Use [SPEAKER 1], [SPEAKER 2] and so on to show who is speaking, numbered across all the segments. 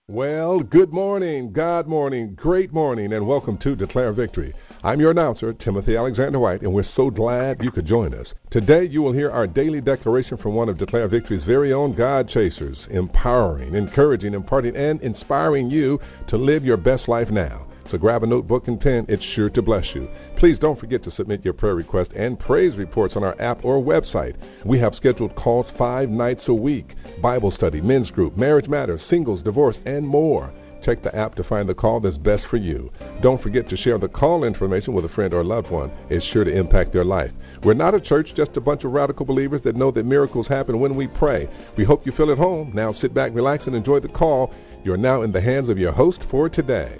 [SPEAKER 1] Well, good morning, God morning, great morning, and welcome to Declare Victory. I'm your announcer, Timothy Alexander White, and we're so glad you could join us. Today, you will hear our daily declaration from one of Declare Victory's very own God Chasers, empowering, encouraging, imparting, and inspiring you to live your best life now. So grab a notebook and pen. It's sure to bless you. Please don't forget to submit your prayer requests and praise reports on our app or website. We have scheduled calls 5 nights a week. Bible study, men's group, marriage matters, singles, divorce, and more. Check the app to find the call that's best for you. Don't forget to share the call information with a friend or loved one. It's sure to impact their life. We're not a church, just a bunch of radical believers that know that miracles happen when we pray. We hope you feel at home. Now sit back, relax, and enjoy the call. You're now in the hands of your host for today.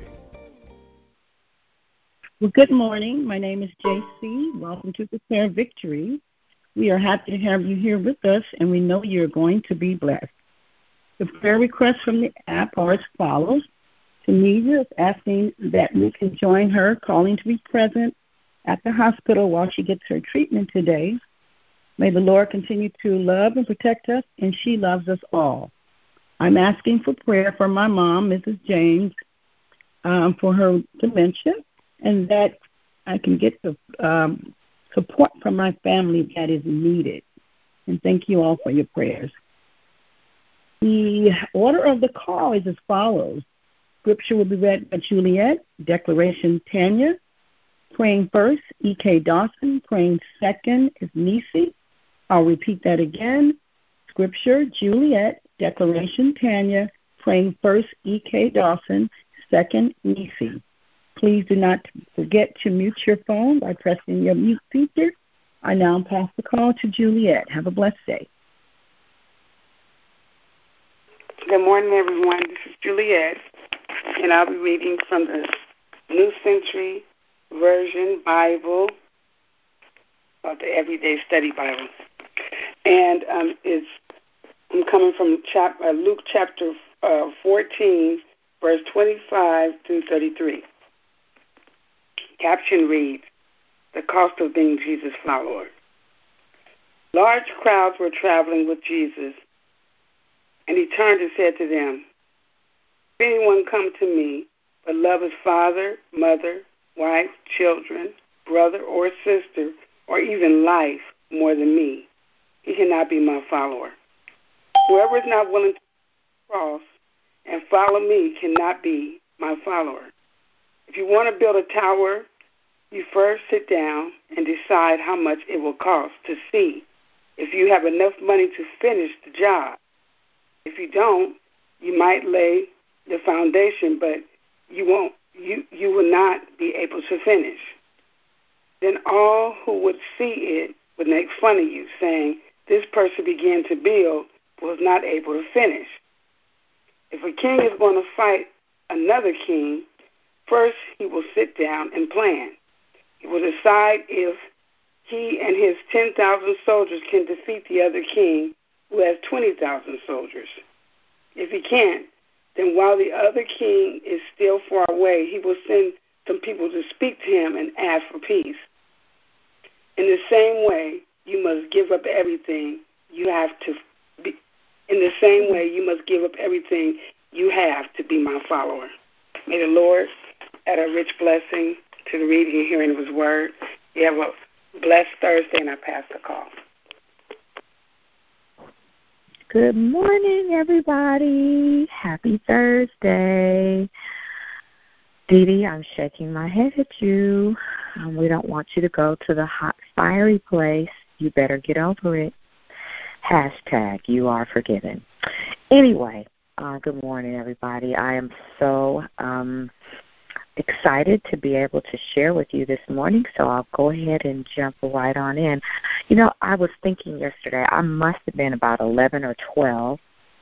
[SPEAKER 2] Well, good morning. My name is JC. Welcome to Declare Victory. We are happy to have you here with us, and we know you're going to be blessed. The prayer requests from the app are as follows. Tunisia is asking that we can join her, calling to be present at the hospital while she gets her treatment today. May the Lord continue to love and protect us, and she loves us all. I'm asking for prayer for my mom, Mrs. James, for her dementia, and that I can get the support from my family that is needed. And thank you all for your prayers. The order of the call is as follows. Scripture will be read by Juliet, Declaration Tanya. Praying first, E.K. Dawson. Praying second is Nisi. I'll repeat that again. Scripture, Juliet, Declaration Tanya. Praying first, E.K. Dawson. Second, Nisi. Please do not forget to mute your phone by pressing your mute feature. I now pass the call to Juliet. Have a blessed day.
[SPEAKER 3] Good morning, everyone. This is Juliet, and I'll be reading from the New Century Version Bible, the Everyday Study Bible. And I'm coming from Luke chapter 14, verse 25 through 33. Caption reads, The Cost of Being Jesus' Follower. Large crowds were traveling with Jesus, and he turned and said to them, If anyone come to me, but love his father, mother, wife, children, brother or sister, or even life more than me, he cannot be my follower. Whoever is not willing to cross and follow me cannot be my follower. If you want to build a tower, you first sit down and decide how much it will cost to see if you have enough money to finish the job. If you don't, you might lay the foundation, but you will not be able to finish. Then all who would see it would make fun of you, saying, This person began to build, but was not able to finish. If a king is going to fight another king, first he will sit down and plan. He will decide if he and his 10,000 soldiers can defeat the other king who has 20,000 soldiers. If he can't, then while the other king is still far away, he will send some people to speak to him and ask for peace. In the same way, you must give up everything you have to be. In the same way, you must give up everything you have to be my follower. May the Lord add a rich blessing to the reading and hearing of his word. You have a blessed Thursday, and I pass the call.
[SPEAKER 4] Good morning, everybody. Happy Thursday. Dee Dee, I'm shaking my head at you. We don't want you to go to the hot, fiery place. You better get over it. Hashtag you are forgiven. Anyway, good morning, everybody. I am so excited to be able to share with you this morning, so I'll go ahead and jump right on in. You know, I was thinking yesterday, I must have been about 11 or 12.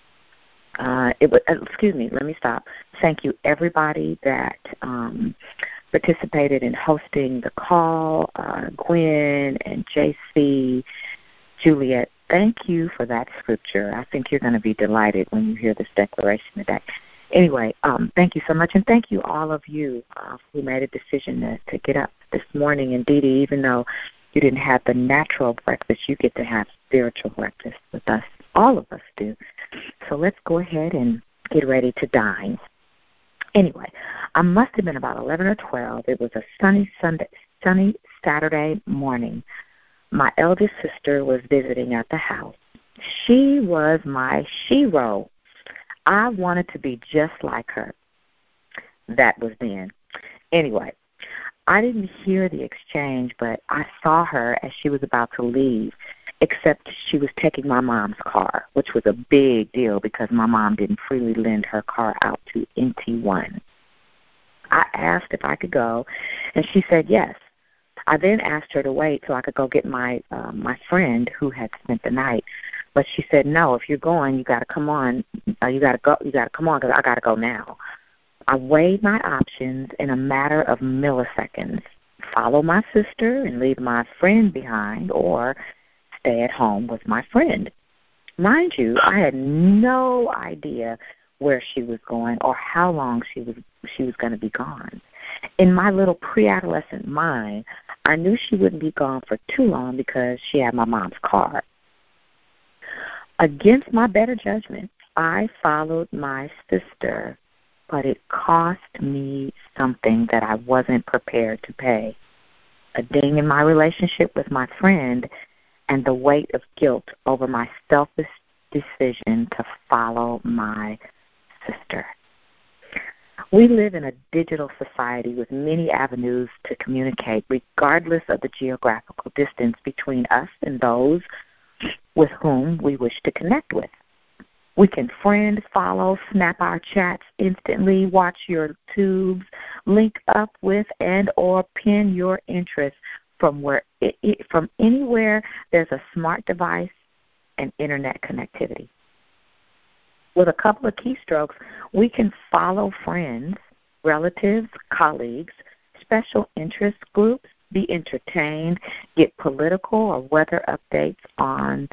[SPEAKER 4] Let me stop. Thank you, everybody that participated in hosting the call, Gwen and JC, Juliet. Thank you for that scripture. I think you're going to be delighted when you hear this declaration today. Anyway, thank you so much, and thank you all of you who made a decision to get up this morning. And Dee Dee, even though you didn't have the natural breakfast, you get to have spiritual breakfast with us. All of us do. So let's go ahead and get ready to dine. Anyway, I must have been about 11 or 12. It was a sunny Saturday morning. My eldest sister was visiting at the house. She was my shero. I wanted to be just like her. That was then. Anyway, I didn't hear the exchange, but I saw her as she was about to leave, except she was taking my mom's car, which was a big deal because my mom didn't freely lend her car out to NT1. I asked if I could go, and she said yes. I then asked her to wait so I could go get my friend who had spent the night. But she said, no, if you're going, you got to come on. You got to come on because I got to go now. I weighed my options in a matter of milliseconds. Follow my sister and leave my friend behind, or stay at home with my friend. Mind you, I had no idea where she was going or how long she was going to be gone. In my little pre-adolescent mind, I knew she wouldn't be gone for too long because she had my mom's car. Against my better judgment, I followed my sister, but it cost me something that I wasn't prepared to pay. A ding in my relationship with my friend and the weight of guilt over my selfish decision to follow my sister. We live in a digital society with many avenues to communicate, regardless of the geographical distance between us and those with whom we wish to connect with. We can friend, follow, snap our chats instantly, watch your tubes, link up with and or pin your interest from from anywhere there's a smart device and internet connectivity. With a couple of keystrokes, we can follow friends, relatives, colleagues, special interest groups, be entertained, get political or weather updates on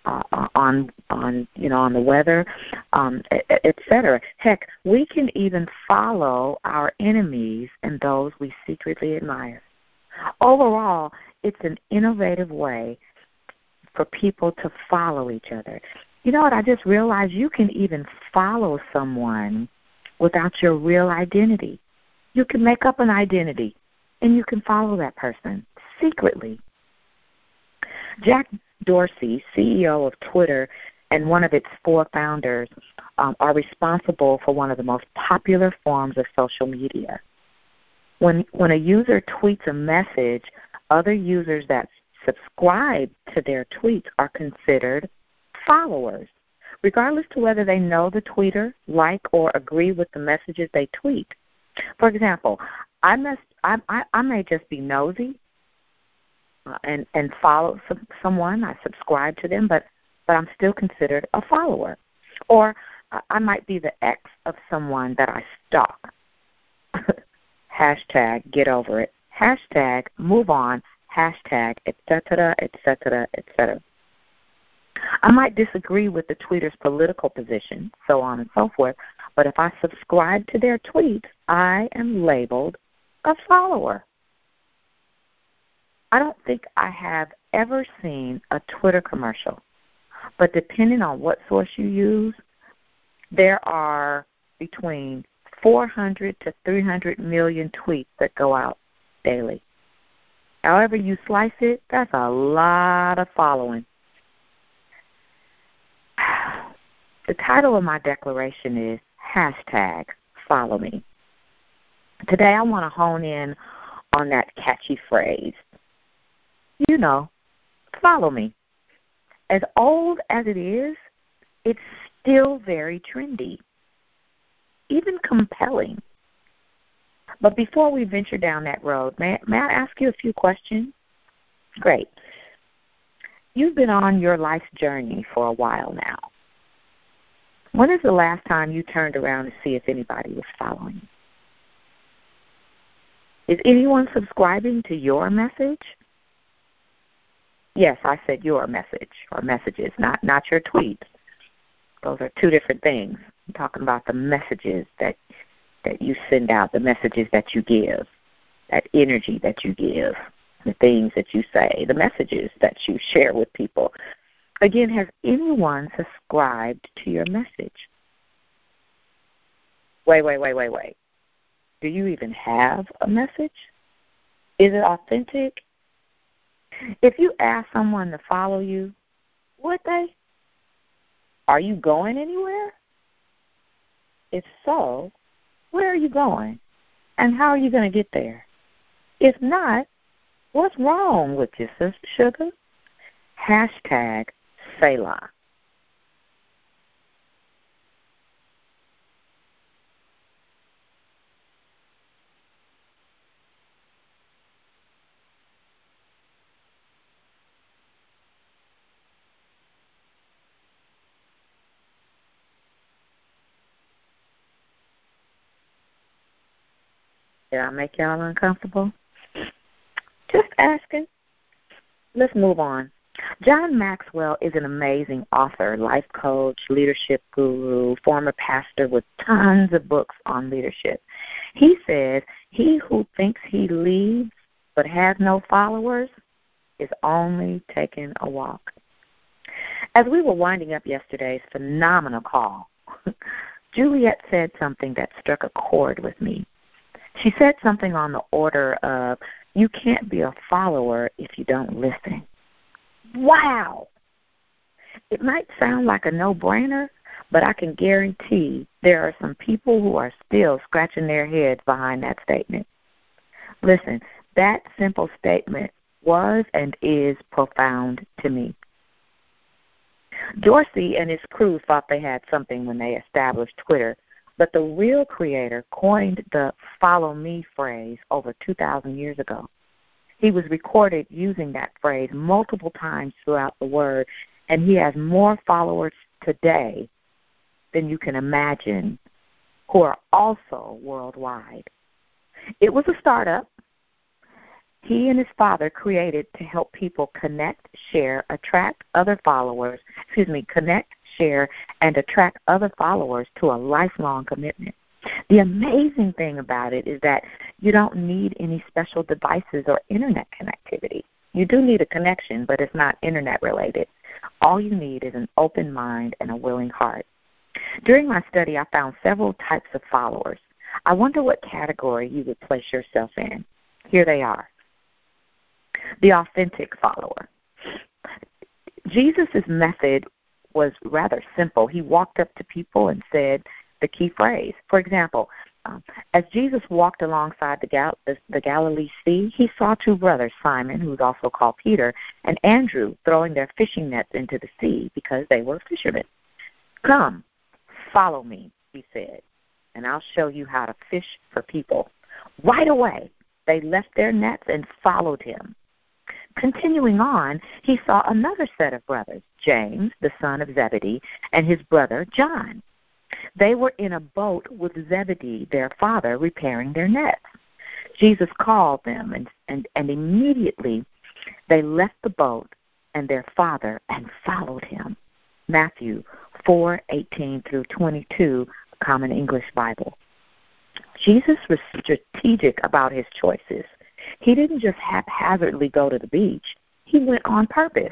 [SPEAKER 4] the weather, etc. Heck, we can even follow our enemies and those we secretly admire. Overall, it's an innovative way for people to follow each other. You know what? I just realized you can even follow someone without your real identity. You can make up an identity, and you can follow that person secretly. Jack Dorsey, CEO of Twitter and one of its 4 founders, are responsible for one of the most popular forms of social media. When a user tweets a message, other users that subscribe to their tweets are considered followers, regardless to whether they know the tweeter, like, or agree with the messages they tweet. For example, I may just be nosy and follow someone. I subscribe to them, but I'm still considered a follower. Or I might be the ex of someone that I stalk. Hashtag get over it. Hashtag move on. Hashtag et cetera, et cetera, et cetera. I might disagree with the tweeter's political position, so on and so forth, but if I subscribe to their tweets, I am labeled a follower. I don't think I have ever seen a Twitter commercial, but depending on what source you use, there are between 400 to 300 million tweets that go out daily. However you slice it, that's a lot of following. The title of my declaration is hashtag follow me. Today I want to hone in on that catchy phrase. You know, follow me. As old as it is, it's still very trendy, even compelling. But before we venture down that road, may I ask you a few questions? Great. You've been on your life's journey for a while now. When is the last time you turned around to see if anybody was following you? Is anyone subscribing to your message? Yes, I said your message or messages, not your tweets. Those are 2 different things. I'm talking about the messages that you send out, the messages that you give, that energy that you give, the things that you say, the messages that you share with people. Again, has anyone subscribed to your message? Wait. Do you even have a message? Is it authentic? If you ask someone to follow you, would they? Are you going anywhere? If so, where are you going? And how are you going to get there? If not, what's wrong with you, Sister Sugar? Hashtag Selah. Did I make y'all uncomfortable? Just asking. Let's move on. John Maxwell is an amazing author, life coach, leadership guru, former pastor with tons of books on leadership. He says, he who thinks he leads but has no followers is only taking a walk. As we were winding up yesterday's phenomenal call, Juliet said something that struck a chord with me. She said something on the order of, you can't be a follower if you don't listen. Wow! It might sound like a no-brainer, but I can guarantee there are some people who are still scratching their heads behind that statement. Listen, that simple statement was and is profound to me. Dorsey and his crew thought they had something when they established Twitter, but the real creator coined the follow me phrase over 2,000 years ago. He was recorded using that phrase multiple times throughout the word, and he has more followers today than you can imagine who are also worldwide. It was a startup he and his father created to help people connect, share, attract other followers, connect, share, and attract other followers to a lifelong commitment. The amazing thing about it is that you don't need any special devices or internet connectivity. You do need a connection, but it's not internet related. All you need is an open mind and a willing heart. During my study, I found several types of followers. I wonder what category you would place yourself in. Here they are. The authentic follower. Jesus' method was rather simple. He walked up to people and said the key phrase. For example, as Jesus walked alongside the Galilee Sea, he saw two brothers, Simon, who's also called Peter, and Andrew, throwing their fishing nets into the sea because they were fishermen. Come, follow me, he said, and I'll show you how to fish for people. Right away, they left their nets and followed him. Continuing on, he saw another set of brothers, James, the son of Zebedee, and his brother John. They were in a boat with Zebedee, their father, repairing their nets. Jesus called them, and immediately they left the boat and their father and followed him. Matthew 4:18 through 22, Common English Bible. Jesus was strategic about his choices. He didn't just haphazardly go to the beach. He went on purpose.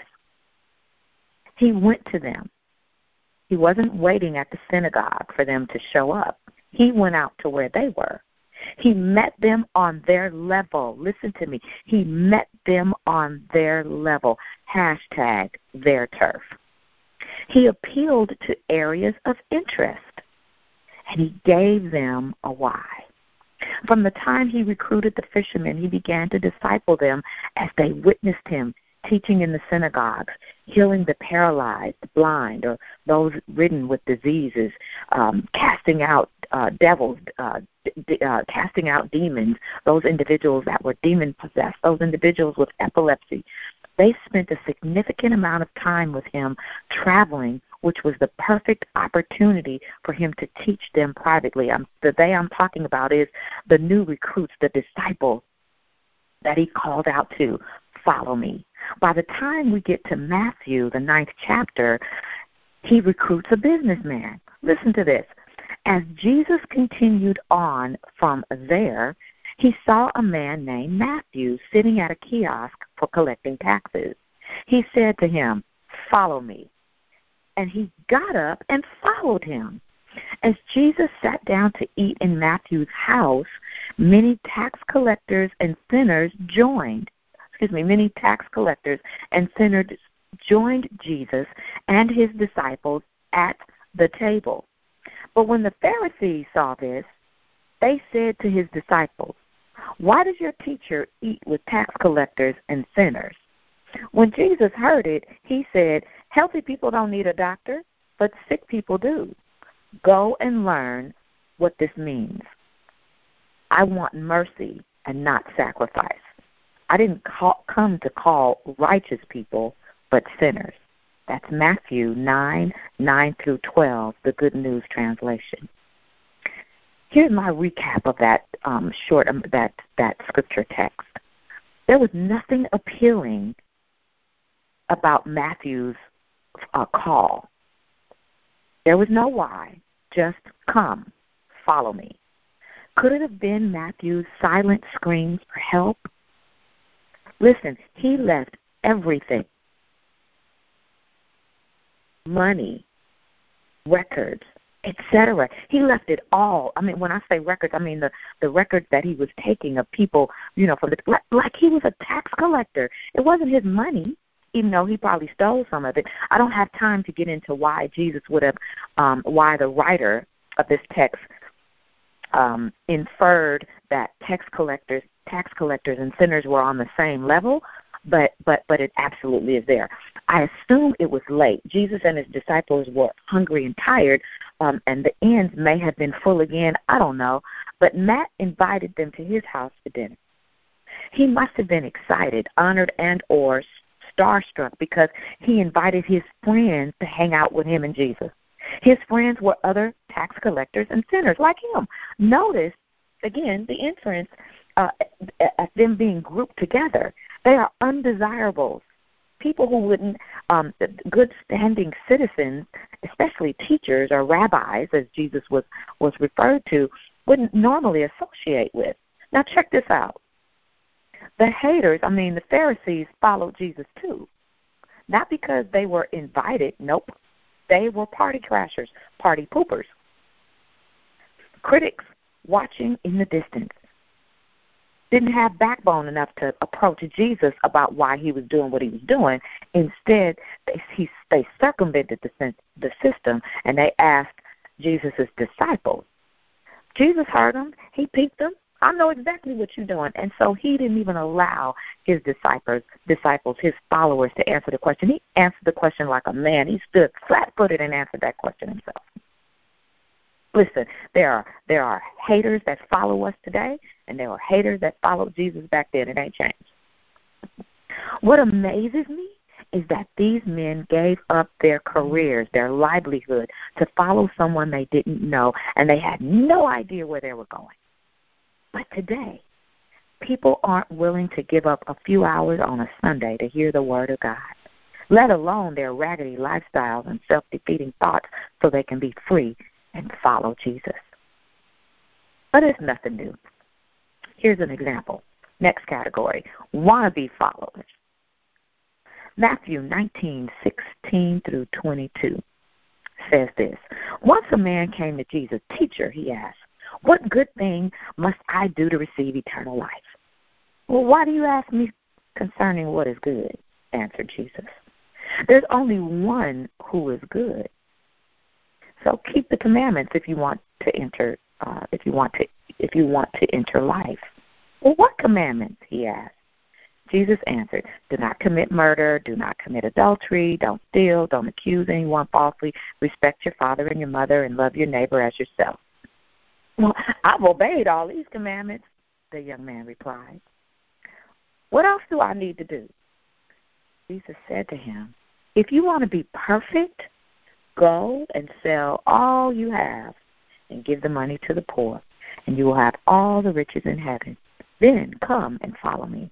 [SPEAKER 4] He went to them. He wasn't waiting at the synagogue for them to show up. He went out to where they were. He met them on their level. Listen to me. He met them on their level. Hashtag their turf. He appealed to areas of interest, and he gave them a why. From the time he recruited the fishermen, he began to disciple them as they witnessed him teaching in the synagogues, healing the paralyzed, the blind, or those ridden with diseases, casting out devils, casting out demons, those individuals that were demon-possessed, those individuals with epilepsy. They spent a significant amount of time with him traveling, which was the perfect opportunity for him to teach them privately. The they I'm talking about is the new recruits, the disciples that he called out to, follow me. By the time we get to Matthew, the 9th chapter, he recruits a businessman. Listen to this. As Jesus continued on from there, he saw a man named Matthew sitting at a kiosk for collecting taxes. He said to him, follow me. And he got up and followed him. As Jesus sat down to eat in Matthew's house, many tax collectors and sinners joined Jesus and his disciples at the table. But when the Pharisees saw this, they said to his disciples, "Why does your teacher eat with tax collectors and sinners?" When Jesus heard it, he said, "Healthy people don't need a doctor, but sick people do. Go and learn what this means. I want mercy and not sacrifice. I didn't come to call righteous people, but sinners." That's Matthew 9:9-12, the Good News translation. Here's my recap of that that scripture text. There was nothing appealing about Matthew's call. There was no why, just come, follow me. Could it have been Matthew's silent screams for help? Listen, he left everything. Money, records, etc. He left it all. I mean, when I say records, I mean the records that he was taking of people, from like he was a tax collector. It wasn't his money, even though he probably stole some of it. I don't have time to get into why Jesus would have, why the writer of this text inferred that tax collectors and sinners were on the same level. But it absolutely is there. I assume it was late. Jesus and his disciples were hungry and tired, and the ends may have been full again. I don't know. But Matt invited them to his house for dinner. He must have been excited, honored, and or starstruck because he invited his friends to hang out with him and Jesus. His friends were other tax collectors and sinners like him. Notice, again, the inference at them being grouped together. They are undesirables. People who wouldn't, good standing citizens, especially teachers or rabbis, as Jesus was referred to, wouldn't normally associate with. Now check this out. The haters, the Pharisees followed Jesus too. Not because they were invited, nope. They were party crashers, party poopers. Critics watching in the distance. Didn't have backbone enough to approach Jesus about why he was doing what he was doing. Instead, they circumvented the system, and they asked Jesus' disciples. Jesus heard them. He peeped them. I know exactly what you're doing. And so he didn't even allow his disciples, his followers, to answer the question. He answered the question like a man. He stood flat-footed and answered that question himself. Listen, there are haters that follow us today, and there were haters that followed Jesus back then. It ain't changed. What amazes me is that these men gave up their careers, their livelihood, to follow someone they didn't know, and they had no idea where they were going. But today, people aren't willing to give up a few hours on a Sunday to hear the Word of God, let alone their raggedy lifestyles and self-defeating thoughts so they can be free and follow Jesus. But it's nothing new. Here's an example. Next category, wannabe followers. Matthew 19:16-22 says this. Once a man came to Jesus. "Teacher," he asked, "what good thing must I do to receive eternal life?" "Well, why do you ask me concerning what is good?" answered Jesus. "There's only one who is good. So keep the commandments if you want to enter life." "Well, what commandments?" he asked. Jesus answered, "Do not commit murder, do not commit adultery, don't steal, don't accuse anyone falsely, respect your father and your mother, and love your neighbor as yourself." "Well, I've obeyed all these commandments," the young man replied. "What else do I need to do?" Jesus said to him, "If you want to be perfect, go and sell all you have and give the money to the poor, and you will have all the riches in heaven. Then come and follow me."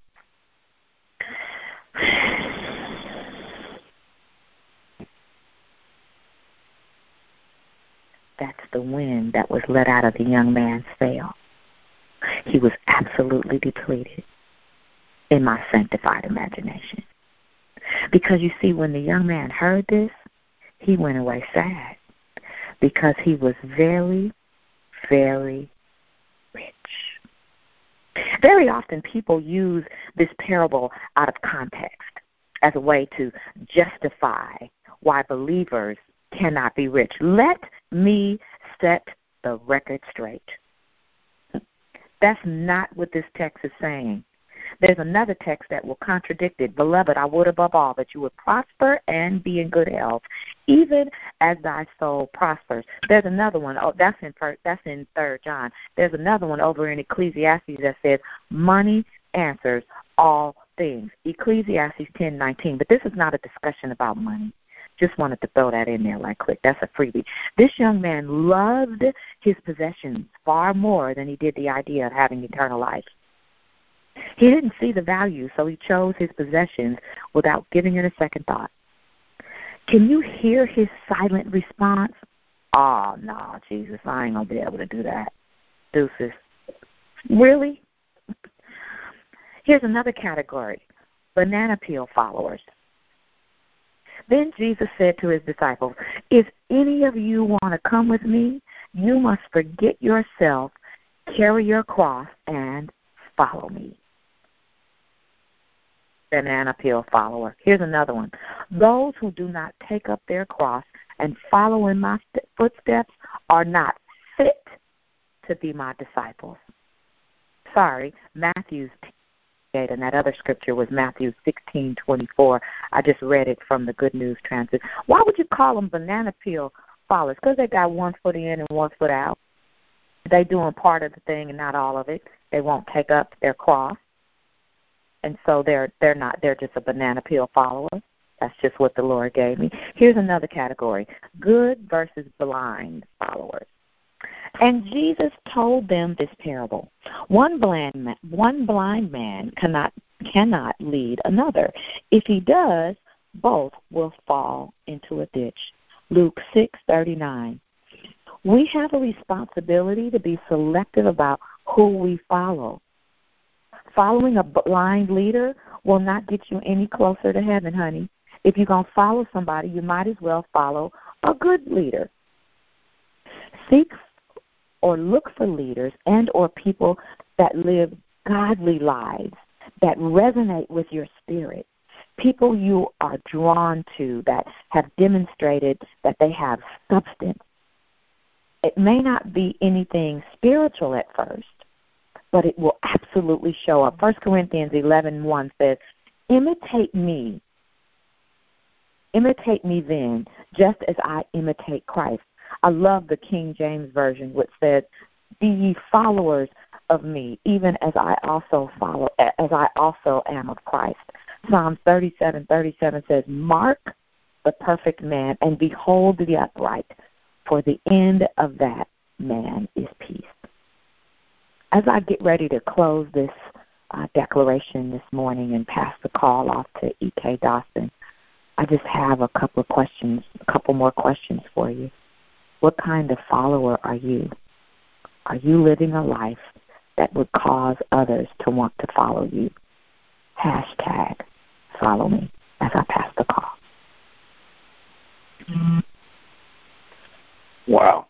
[SPEAKER 4] That's the wind that was let out of the young man's sail. He was absolutely depleted in my sanctified imagination. Because you see, when the young man heard this, he went away sad. because he was very, very rich. Very often people use this parable out of context as a way to justify why believers cannot be rich. Let me set the record straight. That's not what this text is saying. There's another text that will contradict it. Beloved, I would above all that you would prosper and be in good health, even as thy soul prospers. There's another one. Oh, that's in 3 John. There's another one over in Ecclesiastes that says, money answers all things. Ecclesiastes 10:19. But this is not a discussion about money. Just wanted to throw that in there right quick. That's a freebie. This young man loved his possessions far more than he did the idea of having eternal life. He didn't see the value, so he chose his possessions without giving it a second thought. Can you hear his silent response? Oh, no, Jesus, I ain't going to be able to do that. Deuces. Really? Here's another category, banana peel followers. Then Jesus said to his disciples, if any of you want to come with me, you must forget yourself, carry your cross, and follow me. Banana peel follower. Here's another one. Those who do not take up their cross and follow in my footsteps are not fit to be my disciples. Sorry, Matthew's 8, and that other scripture was Matthew 16:24. I just read it from the Good News Transit. Why would you call them banana peel followers? Because they got one foot in and one foot out. They doing part of the thing and not all of it. They won't take up their cross. And so they're just a banana peel follower. That's just what the Lord gave me. Here's another category, good versus blind followers. And Jesus told them this parable. One blind man cannot lead another. If he does, both will fall into a ditch. Luke 6:39. We have a responsibility to be selective about who we follow. Following a blind leader will not get you any closer to heaven, honey. If you're going to follow somebody, you might as well follow a good leader. Seek or look for leaders and or people that live godly lives, that resonate with your spirit, people you are drawn to that have demonstrated that they have substance. It may not be anything spiritual at first, but it will absolutely show up. 1 Corinthians 11:1 says, imitate me then, just as I imitate Christ. I love the King James Version, which says, be ye followers of me, even as I also am of Christ. Psalm 37:37 says, mark the perfect man, and behold the upright, for the end of that man is peace. As I get ready to close this declaration this morning and pass the call off to E.K. Dawson, I just have a couple more questions for you. What kind of follower are you? Are you living a life that would cause others to want to follow you? Hashtag follow me as I pass the call.
[SPEAKER 5] Wow.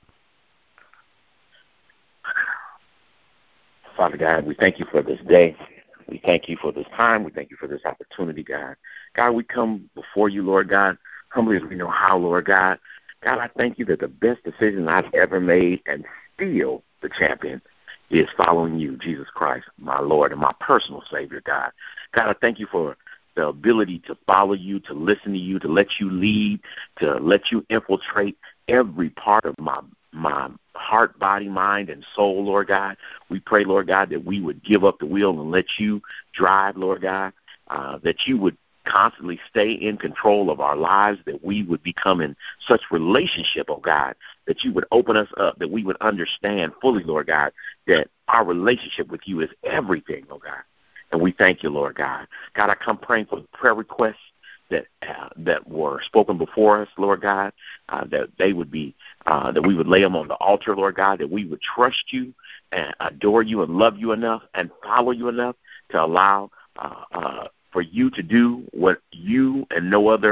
[SPEAKER 5] Father God, we thank you for this day. We thank you for this time. We thank you for this opportunity, God. God, we come before you, Lord God, humbly as we know how, Lord God. God, I thank you that the best decision I've ever made and still the champion is following you, Jesus Christ, my Lord and my personal Savior, God. God, I thank you for the ability to follow you, to listen to you, to let you lead, to let you infiltrate every part of my heart, body, mind, and soul, Lord God. We pray, Lord God, that we would give up the wheel and let you drive, Lord God, that you would constantly stay in control of our lives, that we would become in such relationship, oh God, that you would open us up, that we would understand fully, Lord God, that our relationship with you is everything, oh God. And we thank you, Lord God. God, I come praying for the prayer requests that were spoken before us, Lord God, that they would be, that we would lay them on the altar, Lord God, that we would trust you and adore you and love you enough and follow you enough to allow for you to do what you and no other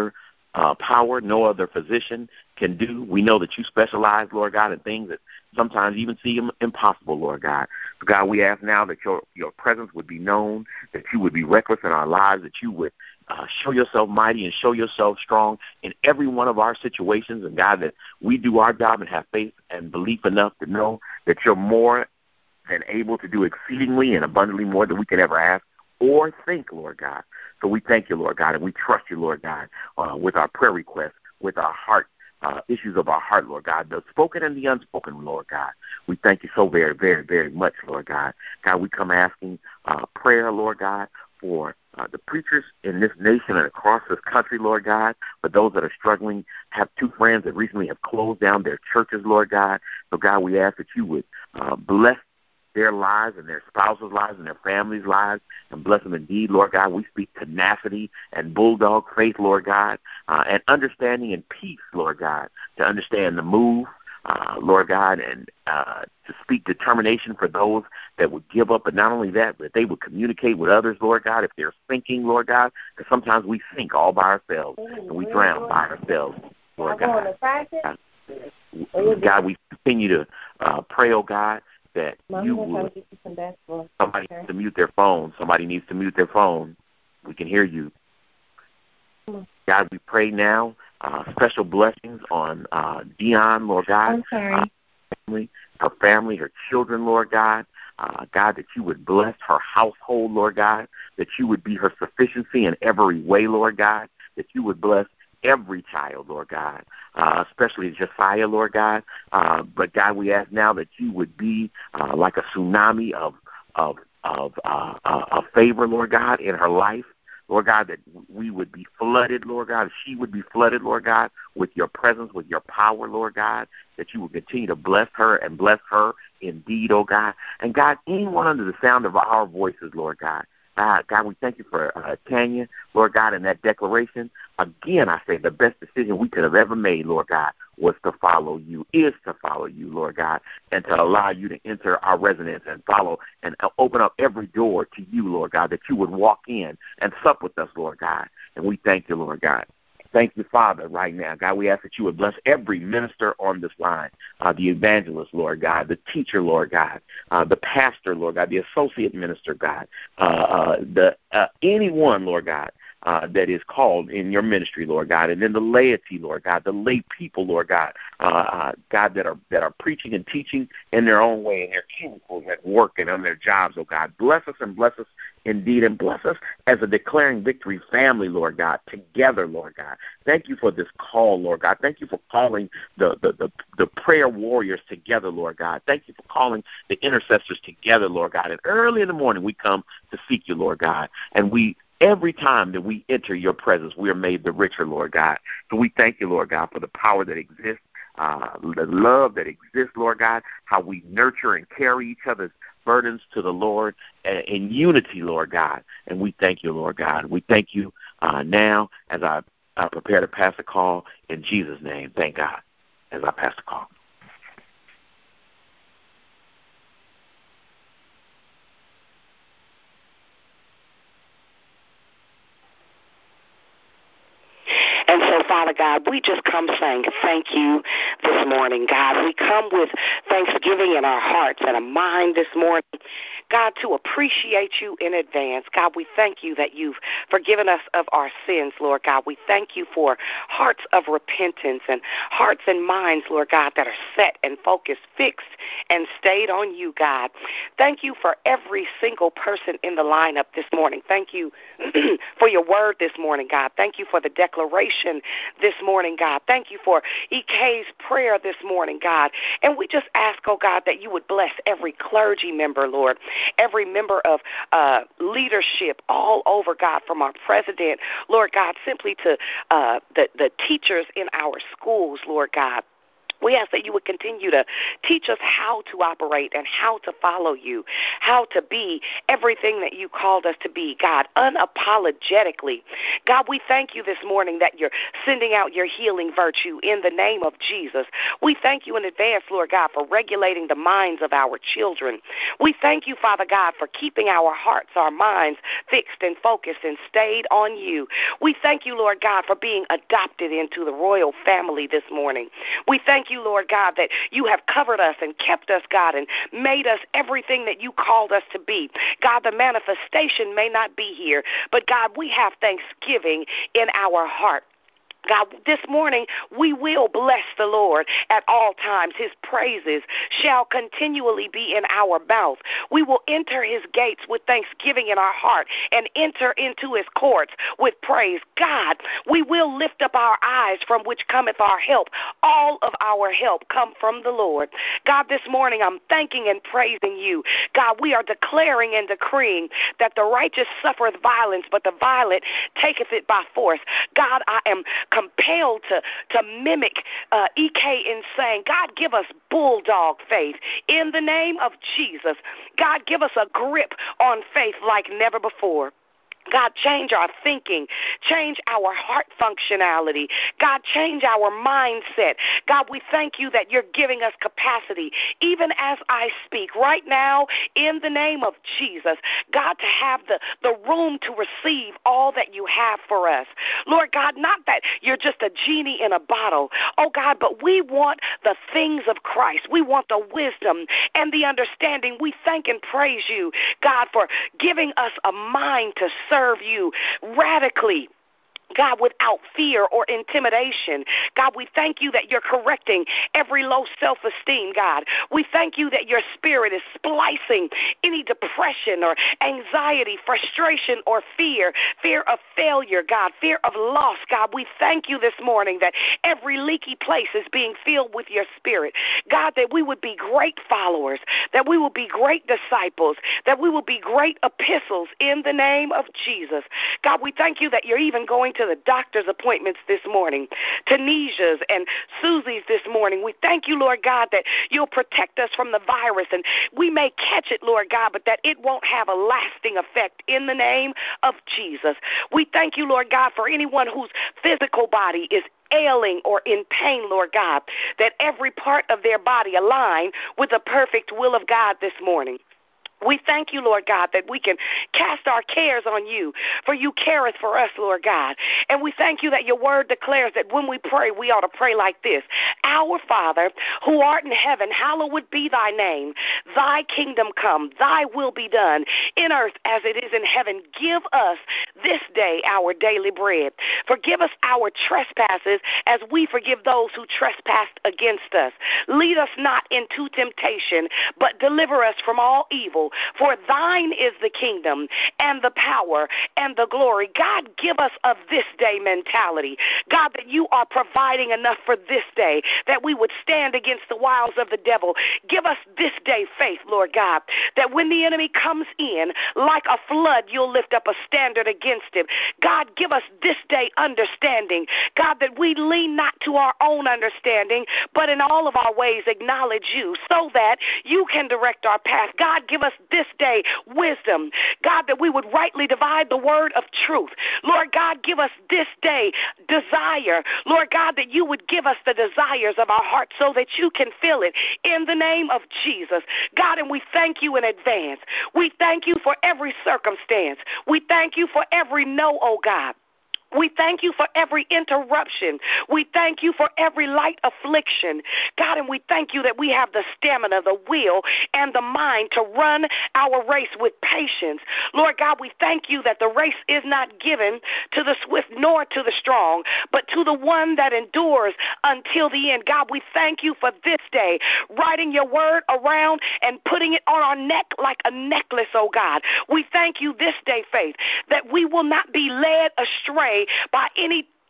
[SPEAKER 5] power no other physician can do. We know that you specialize, Lord God, in things that sometimes even seem impossible, Lord God. So, God, we ask now that your presence would be known, that you would be reckless in our lives, that you would show yourself mighty and show yourself strong in every one of our situations. And, God, that we do our job and have faith and belief enough to know that you're more than able to do exceedingly and abundantly more than we can ever ask or think, Lord God. So we thank you, Lord God, and we trust you, Lord God, with our prayer requests, with our heart, issues of our heart, Lord God, the spoken and the unspoken, Lord God. We thank you so very, very, very much, Lord God. God, we come asking prayer, Lord God, for the preachers in this nation and across this country, Lord God, for those that are struggling, have two friends that recently have closed down their churches, Lord God. So, God, we ask that you would bless their lives and their spouses' lives and their families' lives, and bless them indeed, Lord God. We speak tenacity and bulldog faith, Lord God, and understanding and peace, Lord God, to understand the move, Lord God, and to speak determination for those that would give up, but not only that, but they would communicate with others, Lord God, if they're sinking, Lord God, because sometimes we sink all by ourselves and we drown by ourselves, Lord God. God, we continue to pray, oh God, that you would. Somebody needs to mute their phone. Somebody needs to mute their phone. We can hear you. God, we pray now special blessings on Dion, Lord God.
[SPEAKER 4] I'm sorry.
[SPEAKER 5] Her family, her children, Lord God. God, that you would bless her household, Lord God, that you would be her sufficiency in every way, Lord God, that you would bless every child, Lord God, especially Josiah, Lord God. But, God, we ask now that you would be like a tsunami of favor, Lord God, in her life. Lord God, that we would be flooded, Lord God, she would be flooded, Lord God, with your presence, with your power, Lord God, that you would continue to bless her and bless her indeed, oh God. And, God, anyone under the sound of our voices, Lord God, God, we thank you for Tanya, Lord God, in that declaration. Again, I say the best decision we could have ever made, Lord God, was to follow you, is to follow you, Lord God, and to allow you to enter our residence and follow and open up every door to you, Lord God, that you would walk in and sup with us, Lord God. And we thank you, Lord God. Thank you, Father, right now. God, we ask that you would bless every minister on this line, the evangelist, Lord God, the teacher, Lord God, the pastor, Lord God, the associate minister, God, anyone, Lord God, that is called in your ministry, Lord God, and then the laity, Lord God, the lay people, Lord God, God, that are preaching and teaching in their own way, in their cubicles at work and on their jobs, oh God. Bless us and bless us indeed, and bless us as a Declaring Victory family, Lord God, together, Lord God. Thank you for this call, Lord God. Thank you for calling the prayer warriors together, Lord God. Thank you for calling the intercessors together, Lord God. And early in the morning we come to seek you, Lord God, and every time that we enter your presence, we are made the richer, Lord God. So we thank you, Lord God, for the power that exists, the love that exists, Lord God, how we nurture and carry each other's burdens to the Lord in unity, Lord God. And we thank you, Lord God. We thank you now as I prepare to pass the call in Jesus' name. Thank God as I pass the call.
[SPEAKER 6] And so, Father God, we just come saying thank you this morning, God. We come with thanksgiving in our hearts and a mind this morning, God, to appreciate you in advance. God, we thank you that you've forgiven us of our sins, Lord God. We thank you for hearts of repentance and hearts and minds, Lord God, that are set and focused, fixed, and stayed on you, God. Thank you for every single person in the lineup this morning. Thank you for your word this morning, God. Thank you for the declaration this morning, God. Thank you for EK's prayer this morning, God. And we just ask, oh God, that you would bless every clergy member, Lord, every member of leadership all over, God, from our president, Lord God, simply to the teachers in our schools, Lord God. We ask that you would continue to teach us how to operate and how to follow you, how to be everything that you called us to be, God, unapologetically. God, we thank you this morning that you're sending out your healing virtue in the name of Jesus. We thank you in advance, Lord God, for regulating the minds of our children. We thank you, Father God, for keeping our hearts, our minds fixed and focused and stayed on you. We thank you, Lord God, for being adopted into the royal family this morning. We thank you, Lord God, that you have covered us and kept us, God, and made us everything that you called us to be. God, the manifestation may not be here, but God, we have thanksgiving in our heart. God, this morning we will bless the Lord at all times. His praises shall continually be in our mouth. We will enter his gates with thanksgiving in our heart and enter into his courts with praise. God, we will lift up our eyes from which cometh our help. All of our help come from the Lord. God, this morning I'm thanking and praising you. God, we are declaring and decreeing that the righteous suffereth violence, but the violent taketh it by force. God, I am compelled to mimic E.K. in saying, God, give us bulldog faith in the name of Jesus. God, give us a grip on faith like never before. God, change our thinking, change our heart functionality. God, change our mindset. God, we thank you that you're giving us capacity, even as I speak right now, in the name of Jesus. God, to have the room to receive all that you have for us. Lord God, not that you're just a genie in a bottle, oh God, but we want the things of Christ. We want the wisdom and the understanding. We thank and praise you, God, for giving us a mind to serve you radically, God, without fear or intimidation. God, we thank you that you're correcting every low self-esteem, God. We thank you that your spirit is splicing any depression or anxiety, frustration or fear of failure, God, fear of loss, God. We thank you this morning that every leaky place is being filled with your spirit. God, that we would be great followers, that we will be great disciples, that we will be great epistles in the name of Jesus. God, we thank you that you're even going to the doctor's appointments this morning, Tanesia's and Susie's this morning. We thank you, Lord God, that you'll protect us from the virus, and we may catch it, Lord God, but that it won't have a lasting effect in the name of Jesus. We thank you, Lord God, for anyone whose physical body is ailing or in pain, Lord God, that every part of their body align with the perfect will of God this morning. We thank you, Lord God, that we can cast our cares on you, for you careth for us, Lord God. And we thank you that your word declares that when we pray, we ought to pray like this. Our Father, who art in heaven, hallowed be thy name. Thy kingdom come, thy will be done in earth as it is in heaven. Give us this day our daily bread. Forgive us our trespasses as we forgive those who trespass against us. Lead us not into temptation, but deliver us from all evil. For thine is the kingdom and the power and the glory. God, give us a this day mentality. God, that you are providing enough for this day, that we would stand against the wiles of the devil. Give us this day faith, Lord God, that when the enemy comes in like a flood, you'll lift up a standard against him. God, give us this day understanding. God, that we lean not to our own understanding, but in all of our ways acknowledge you so that you can direct our path. God, give us this day wisdom, God, that we would rightly divide the word of truth. Lord God, give us this day desire. Lord God, that you would give us the desires of our heart so that you can fill it in the name of Jesus. God, and we thank you in advance. We thank you for every circumstance. We thank you for every no, oh God. We thank you for every interruption. We thank you for every light affliction. God, and we thank you that we have the stamina, the will, and the mind to run our race with patience. Lord God, we thank you that the race is not given to the swift nor to the strong, but to the one that endures until the end. God, we thank you for this day, writing your word around and putting it on our neck like a necklace, oh God. We thank you this day, Faith, that we will not be led astray by any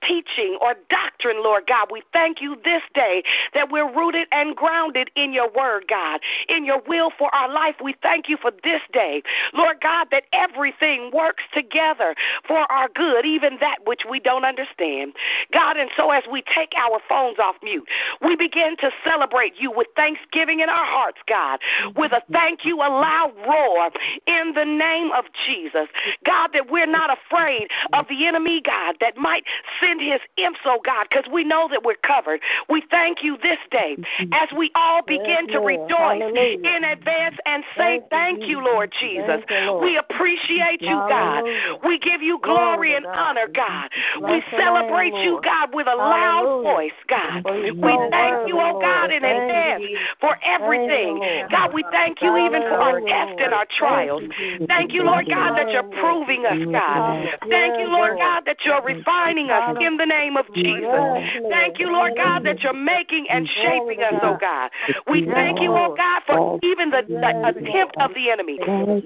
[SPEAKER 6] teaching or doctrine, Lord God. We thank you this day that we're rooted and grounded in your word, God, in your will for our life. We thank you for this day, Lord God, that everything works together for our good, even that which we don't understand. God, and so as we take our phones off mute, we begin to celebrate you with thanksgiving in our hearts, God, with a thank you, a loud roar in the name of Jesus. God, that we're not afraid of the enemy, God, that might send his imps, oh God, because we know that we're covered. We thank you this day as we all begin to rejoice in advance and say thank you, Lord Jesus. We appreciate you, God. We give you glory and honor, God. We celebrate you, God, with a loud voice, God. We thank you, oh God, in advance for everything. God, we thank you even for our tests and our trials. Thank you, Lord God, that you're proving us, God. Thank you, Lord God, that you're refining us in the name of Jesus. Thank you, Lord God, that you're making and shaping us, oh God. We thank you, oh God, for even the attempt of the enemy. God,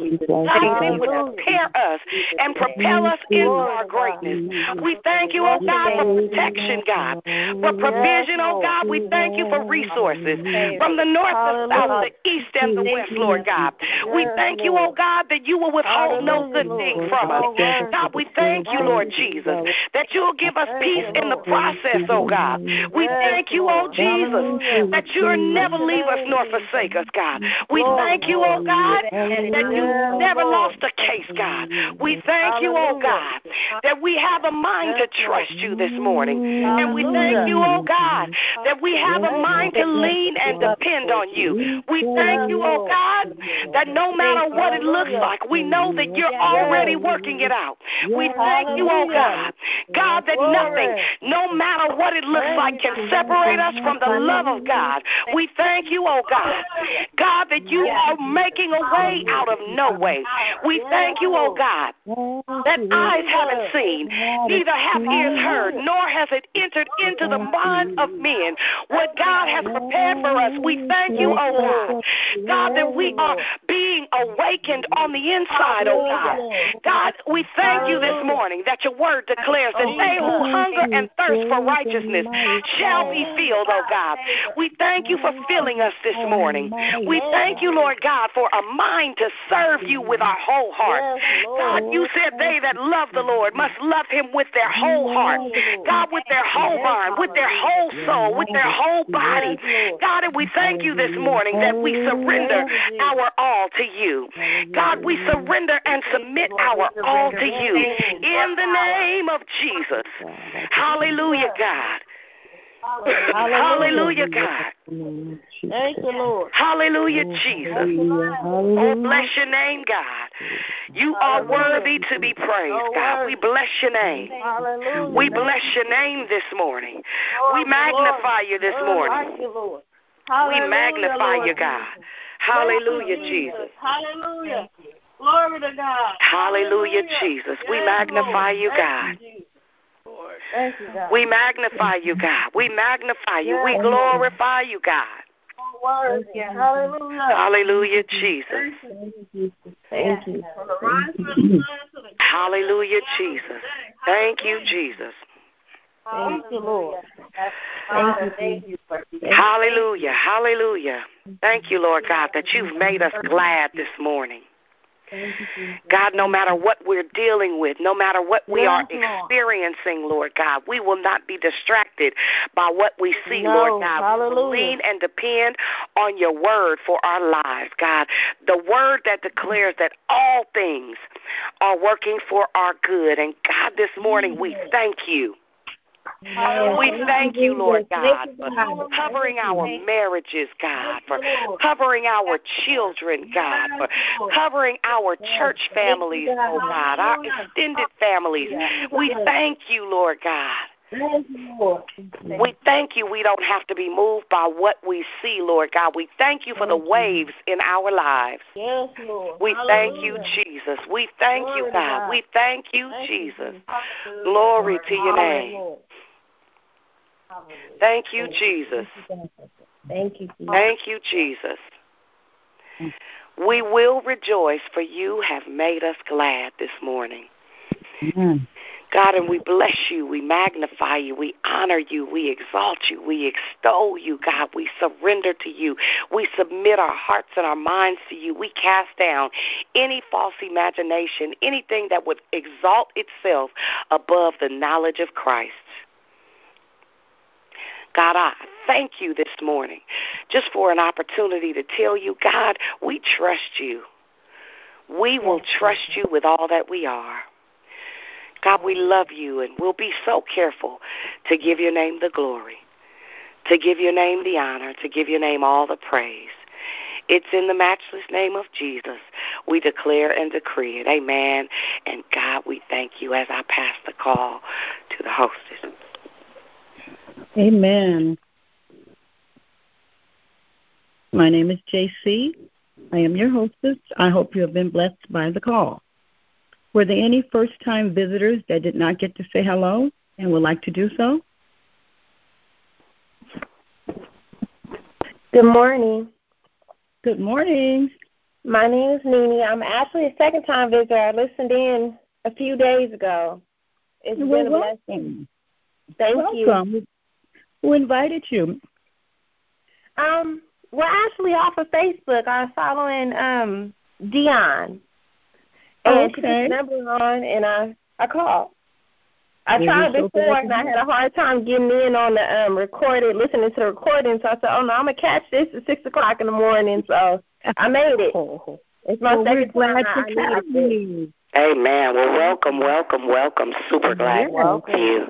[SPEAKER 6] he would prepare us and propel us into our greatness. We thank you, oh God, for protection, God, for provision, oh God. We thank you for resources from the north, the south, the east, and the west, Lord God. We thank you, oh God, that you will withhold no good thing from us. God, we thank you, Lord Jesus, that you will give us peace in the process, oh God. We thank you, oh Jesus, that you'll never leave us nor forsake us, God. We thank you, oh God, that you never lost a case, God. We thank you, oh God, that we have a mind to trust you this morning. And we thank you, oh God, that we have a mind to lean and depend on you. We thank you, oh God, that no matter what it looks like, we know that you're already working it out. We thank you, oh God, God, that nothing, no matter what it looks like, can separate us from the love of God. We thank you, oh God, God, that you are making a way out of no way. We thank you, oh God, that eyes haven't seen, neither have ears heard, nor has it entered into the mind of men what God has prepared for us. We thank you, oh God, God, that we are being awakened on the inside, oh God. God, we thank you this morning that your word declares that they who hunger and thirst for righteousness shall be filled, oh God. We thank you for filling us this morning. We thank you, Lord God, for a mind to serve you with our whole heart. God, you said they that love the Lord must love him with their whole heart. God, with their whole mind, with their whole soul, with their whole body. God, and we thank you this morning that we surrender our all to you. God, we surrender and submit our all to you in the name of Jesus. Hallelujah, God. Hallelujah, God.
[SPEAKER 7] Thank you, Lord.
[SPEAKER 6] Hallelujah, Jesus. Oh, bless your name, God. You are worthy to be praised, God. We bless your name. We bless your name this morning. We magnify you this morning. We magnify you, God. Hallelujah, Jesus.
[SPEAKER 7] Hallelujah. Glory to God.
[SPEAKER 6] Hallelujah, Jesus. We magnify you, God.
[SPEAKER 7] Thank you, God.
[SPEAKER 6] We magnify you, God. We magnify you. We glorify you, God.
[SPEAKER 7] Hallelujah.
[SPEAKER 6] Hallelujah, Jesus.
[SPEAKER 7] Thank you.
[SPEAKER 6] Hallelujah, Jesus. Thank you, Jesus.
[SPEAKER 7] Thank you, Lord.
[SPEAKER 2] Thank you.
[SPEAKER 6] Hallelujah. Hallelujah. Thank you, Lord God, that you've made us glad this morning. God, no matter what we're dealing with, no matter what we are experiencing, Lord God, we will not be distracted by what we see, Lord God. We will lean and depend on your word for our lives, God. The word that declares that all things are working for our good. And God, this morning we thank you. We thank you, Lord God, for covering our marriages, God, for covering our children, God, for covering our church families, oh God, our extended families. We thank you, Lord God. We thank you we don't have to be moved by what we see, Lord God. We thank you for the waves in our lives.
[SPEAKER 7] Yes, Lord.
[SPEAKER 6] We thank you, Jesus. We thank you, God. We thank you, Jesus. Glory to your name. Thank you, Jesus.
[SPEAKER 2] Thank you.
[SPEAKER 6] Thank you, Jesus. We will rejoice, for you have made us glad this morning. God, and we bless you, we magnify you, we honor you, we exalt you, we extol you, God. We surrender to you. We submit our hearts and our minds to you. We cast down any false imagination, anything that would exalt itself above the knowledge of Christ. God, I thank you this morning just for an opportunity to tell you, God, we trust you. We will trust you with all that we are. God, we love you, and we'll be so careful to give your name the glory, to give your name the honor, to give your name all the praise. It's in the matchless name of Jesus we declare and decree it. Amen. And God, we thank you as I pass the call to the hostess.
[SPEAKER 2] Amen. My name is JC. I am your hostess. I hope you have been blessed by the call. Were there any first-time visitors that did not get to say hello and would like to do so?
[SPEAKER 7] Good morning.
[SPEAKER 2] Good morning.
[SPEAKER 7] My name is Nene. I'm actually a second-time visitor. I listened in a few days ago. It's been a blessing. Thank you.
[SPEAKER 2] Who invited you?
[SPEAKER 7] Well, actually, off of Facebook, I was following Dion. And she put the number on, and I called. I tried before, and I had a hard time getting in on the listening to the recording. So I said, I'm going to catch this at 6 o'clock in the morning. So I made it. It's my second time. I needed it.
[SPEAKER 6] Amen. Well, welcome. Super glad to see you.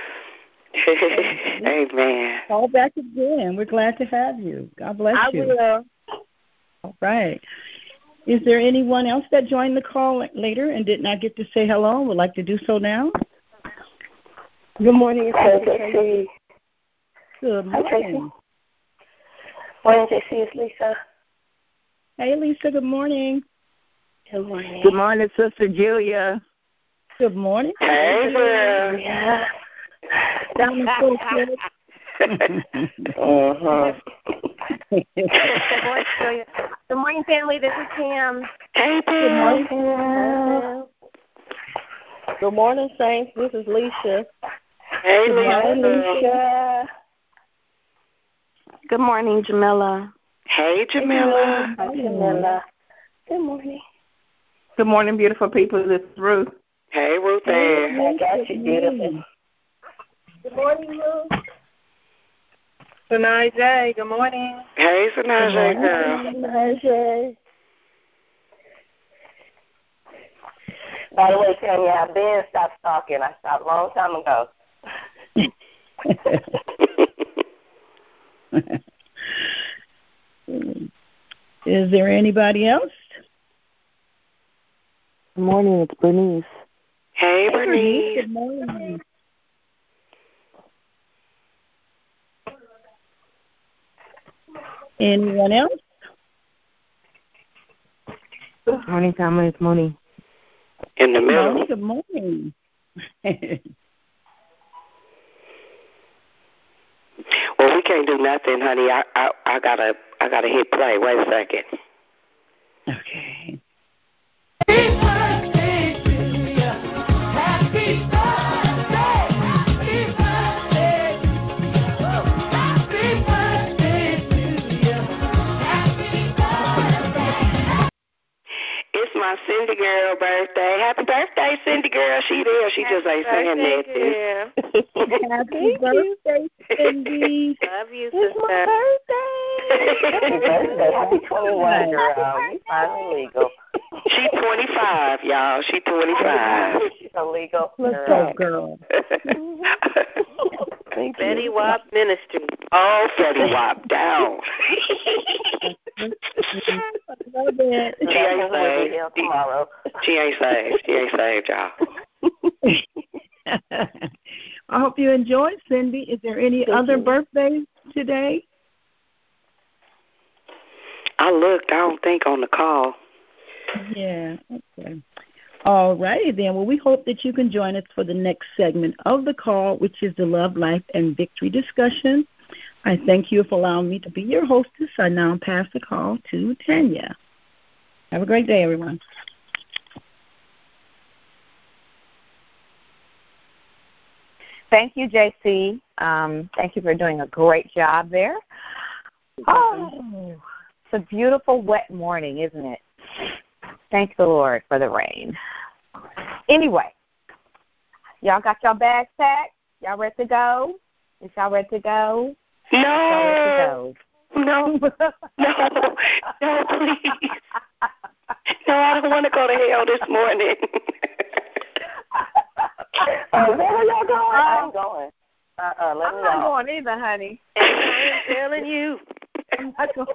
[SPEAKER 6] Amen.
[SPEAKER 2] Call back again. We're glad to have you. God bless you.
[SPEAKER 7] I will.
[SPEAKER 2] All right. Is there anyone else that joined the call later and did not get to say hello and would like to do so now?
[SPEAKER 7] Good morning, Tracy.
[SPEAKER 2] Good morning.
[SPEAKER 7] Morning, JC. It's Lisa.
[SPEAKER 2] Hey, Lisa. Good morning.
[SPEAKER 7] Good morning.
[SPEAKER 8] Good morning, Sister Julia.
[SPEAKER 2] Good morning.
[SPEAKER 6] Hey,
[SPEAKER 7] Julia.
[SPEAKER 2] Down the school,
[SPEAKER 7] Good morning, family. This is Pam.
[SPEAKER 6] Hey, Pam.
[SPEAKER 7] Good morning, Pam.
[SPEAKER 8] Good morning, Saints. This is Leisha.
[SPEAKER 6] Hey,
[SPEAKER 7] Leisha. Good morning, Jamila.
[SPEAKER 6] Hey, Jamila.
[SPEAKER 7] Hi, Jamila. Good morning.
[SPEAKER 8] Good morning, beautiful people. This is Ruth.
[SPEAKER 6] Hey, Ruth.
[SPEAKER 7] I got you, beautiful. Good morning, Ruth.
[SPEAKER 8] Sanai J. Good morning.
[SPEAKER 6] Hey, Sanai J, girl.
[SPEAKER 7] Sanai J. By the way, Tanya, I've been stopped stalking. I stopped a long time ago.
[SPEAKER 2] Is there anybody else?
[SPEAKER 8] Good morning. It's Bernice.
[SPEAKER 6] Hey, Bernice.
[SPEAKER 2] Good morning. Anyone else?
[SPEAKER 8] Good morning, family. It's Moni.
[SPEAKER 6] In the middle.
[SPEAKER 2] Good morning.
[SPEAKER 6] Well, we can't do nothing, honey. I gotta hit play. Wait a second.
[SPEAKER 2] Okay.
[SPEAKER 6] It's my Cindy girl birthday. Happy birthday, Cindy girl. She there. She just ain't saying nothing.
[SPEAKER 2] Happy birthday, Cindy.
[SPEAKER 7] Love you, sister. It's my birthday. Happy birthday. Happy 21, girl. We finally legal.
[SPEAKER 6] She 25, y'all. She 25.
[SPEAKER 7] She's a legal
[SPEAKER 2] Let's go, girl.
[SPEAKER 7] Betty Wap Ministry.
[SPEAKER 6] Oh, Betty Wap down. She ain't saved.
[SPEAKER 7] Tomorrow.
[SPEAKER 6] She ain't saved. She ain't saved, y'all.
[SPEAKER 2] I hope you enjoyed, Cindy. Is there any other birthdays today?
[SPEAKER 6] I looked. I don't think on the call.
[SPEAKER 2] Yeah. Okay. All righty then. Well, we hope that you can join us for the next segment of the call, which is the Love, Life, and Victory discussion. I thank you for allowing me to be your hostess. I now pass the call to Tanya. Have a great day, everyone.
[SPEAKER 4] Thank you, JC. Thank you for doing a great job there. Oh, it's a beautiful, wet morning, isn't it? Thank the Lord for the rain. Anyway, y'all got your bags packed? Y'all ready to go? Is y'all ready to go?
[SPEAKER 6] No.
[SPEAKER 4] Y'all ready to go?
[SPEAKER 6] No, please. No, I don't want to go to hell this morning.
[SPEAKER 8] Where y'all going? I ain't going.
[SPEAKER 4] I'm not going either, honey.
[SPEAKER 6] I'm telling you.
[SPEAKER 4] I'm not going.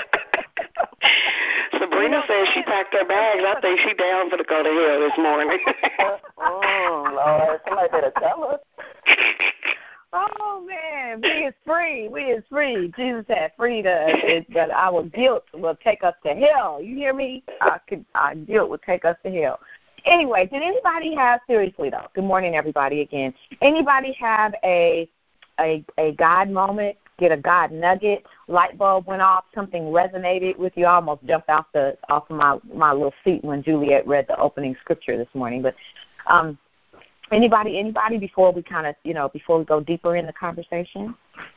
[SPEAKER 6] Sabrina says she packed her bags. I think she down for to go to hell this morning.
[SPEAKER 8] Lord, somebody better tell us.
[SPEAKER 4] Oh, man, we is free. We is free. Jesus had freed us, but our guilt will take us to hell. You hear me? Our guilt will take us to hell. Anyway, did anybody have, seriously though, good morning everybody again, anybody have a God moment, get a God nugget, light bulb went off, something resonated with you? I almost jumped off of my little seat when Juliet read the opening scripture this morning. But anybody before we kind of, before we go deeper in the conversation?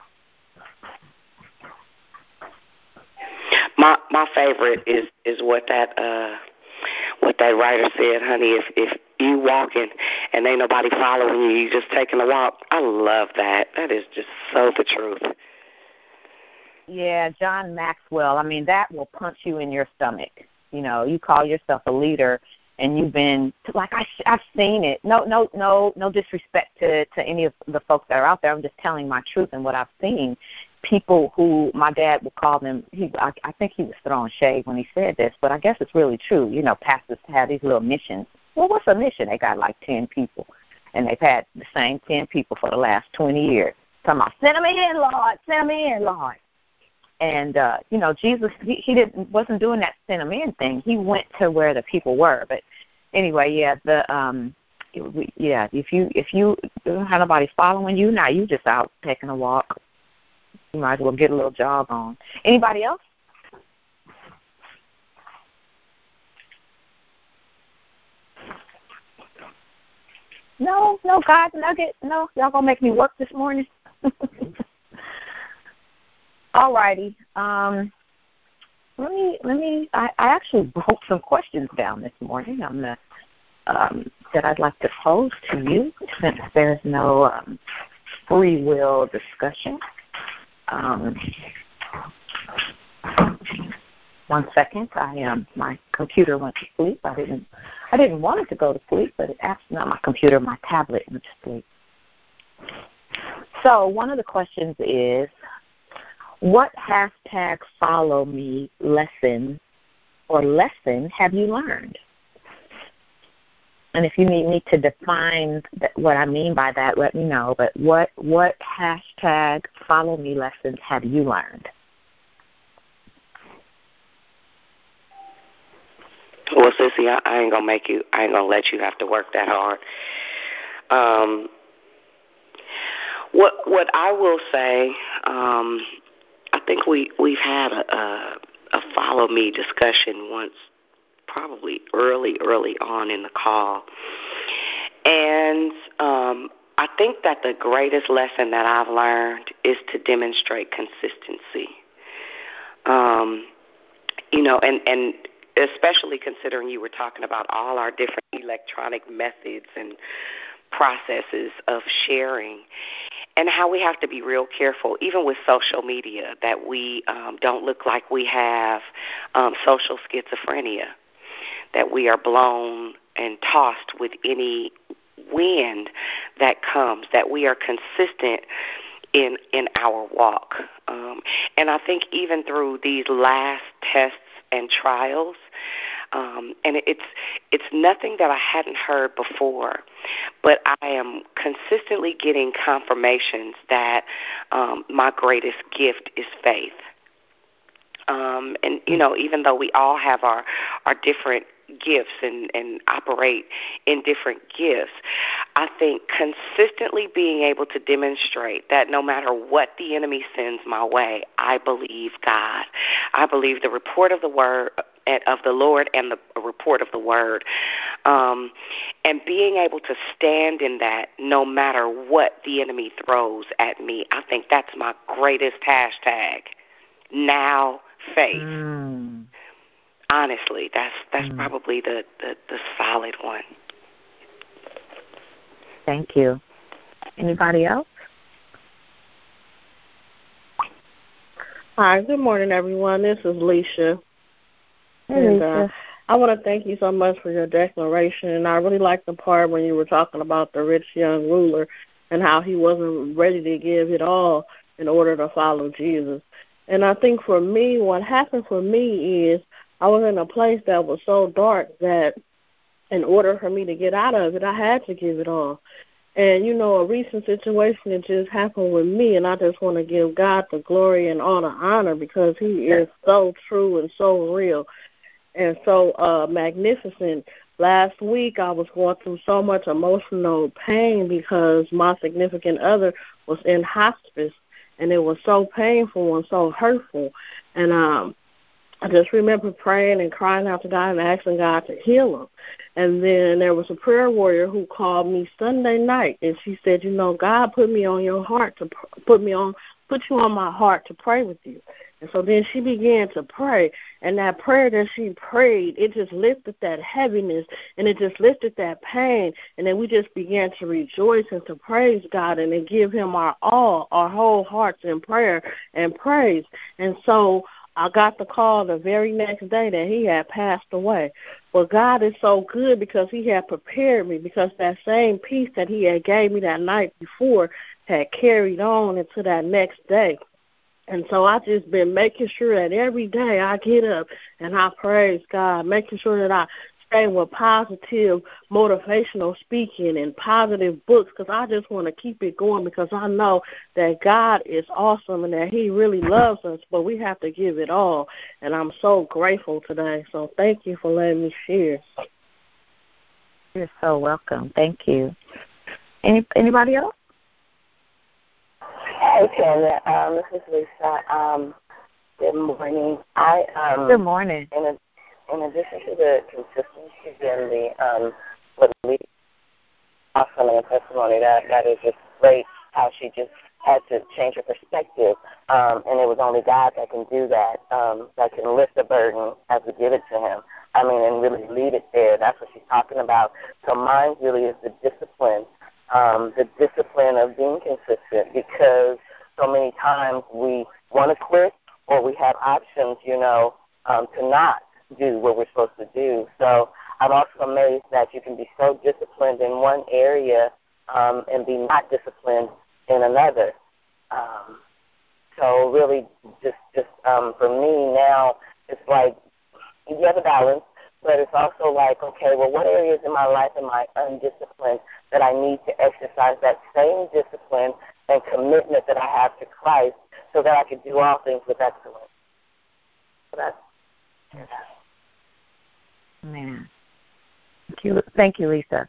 [SPEAKER 6] My favorite is what that writer said, honey. If you walking and ain't nobody following you, you just taking a walk. I love that. That is just so the truth.
[SPEAKER 4] Yeah, John Maxwell. I mean, that will punch you in your stomach. You call yourself a leader, and you've been I've seen it. No disrespect to any of the folks that are out there. I'm just telling my truth and what I've seen. People who my dad would call them. I think he was throwing shade when he said this, but I guess it's really true. Pastors have these little missions. Well, what's a mission? They got like 10 people, and they've had the same 10 people for the last 20 years. Talking about, send them in, Lord. Send them in, Lord. And Jesus, he wasn't doing that send them in thing. He went to where the people were. But anyway, if you don't have nobody following you, now you just out taking a walk. You might as well get a little jog on. Anybody else? No, God nugget. No, y'all gonna make me work this morning. All righty. Let me. I actually wrote some questions down this morning on the that I'd like to pose to you, since there's no free will discussion. 1 second. My computer went to sleep. I didn't want it to go to sleep, but it actually, not my computer, my tablet went to sleep. So one of the questions is, what hashtag follow me lesson have you learned? And if you need me to define what I mean by that, let me know. But what hashtag follow me lessons have you learned?
[SPEAKER 6] Well, Sissy, I ain't gonna let you have to work that hard. What I will say, I think we've had a follow me discussion once, probably early on in the call. And I think that the greatest lesson that I've learned is to demonstrate consistency. And especially considering you were talking about all our different electronic methods and processes of sharing, and how we have to be real careful, even with social media, that we don't look like we have social schizophrenia, that we are blown and tossed with any wind that comes, that we are consistent in our walk. And I think even through these last tests and trials, and it's nothing that I hadn't heard before, but I am consistently getting confirmations that my greatest gift is faith. And, even though we all have our different gifts and operate in different gifts, I think consistently being able to demonstrate that no matter what the enemy sends my way, I believe God. I believe the report of the word of the Lord and the report of the word. And being able to stand in that no matter what the enemy throws at me, I think that's my greatest hashtag. Now faith. Honestly, that's probably the solid one.
[SPEAKER 4] Thank you. Anybody else?
[SPEAKER 8] Hi, good morning, everyone. This is Leisha.
[SPEAKER 4] Hey, Leisha.
[SPEAKER 8] I want to thank you so much for your declaration, and I really liked the part when you were talking about the rich young ruler and how he wasn't ready to give it all in order to follow Jesus. And I think for me, what happened for me is I was in a place that was so dark that in order for me to get out of it, I had to give it all. And, you know, a recent situation that just happened with me, and I just want to give God the glory and all the honor because he is so true and so real and so magnificent. Last week I was going through so much emotional pain because my significant other was in hospice, and it was so painful and so hurtful. And I just remember praying and crying out to God and asking God to heal him. And then there was a prayer warrior who called me Sunday night, and she said, you know, God put me on your heart to put you on my heart to pray with you. And so then she began to pray, and that prayer that she prayed, it just lifted that heaviness, and it just lifted that pain, and then we just began to rejoice and to praise God and to give him our all, our whole hearts in prayer and praise. And so I got the call the very next day that he had passed away. But God is so good because he had prepared me, because that same peace that he had gave me that night before had carried on into that next day. And so I just been making sure that every day I get up and I praise God, making sure that I stay with positive motivational speaking and positive books, because I just want to keep it going, because I know that God is awesome and that he really loves us, but we have to give it all. And I'm so grateful today. So thank you for letting me share.
[SPEAKER 4] You're so welcome. Thank you. Anybody else?
[SPEAKER 9] Hey, Ken. This is Lisa. Good morning.
[SPEAKER 4] Good morning.
[SPEAKER 9] In addition to the consistency and the what Lee awesome and testimony, that is just great. How she just had to change her perspective, and it was only God that can do that. That can lift the burden as we give it to Him. I mean, and really lead it there. That's what she's talking about. So mine really is the discipline of being consistent, because so many times we want to quit, or we have options, to not do what we're supposed to do. So I'm also amazed that you can be so disciplined in one area and be not disciplined in another. So really just for me now, it's like you have a balance, but it's also like, okay, well, what areas in my life am I undisciplined that I need to exercise that same discipline and commitment that I have to Christ so that I can do all things with excellence. So that's
[SPEAKER 4] Man. Thank you, Lisa.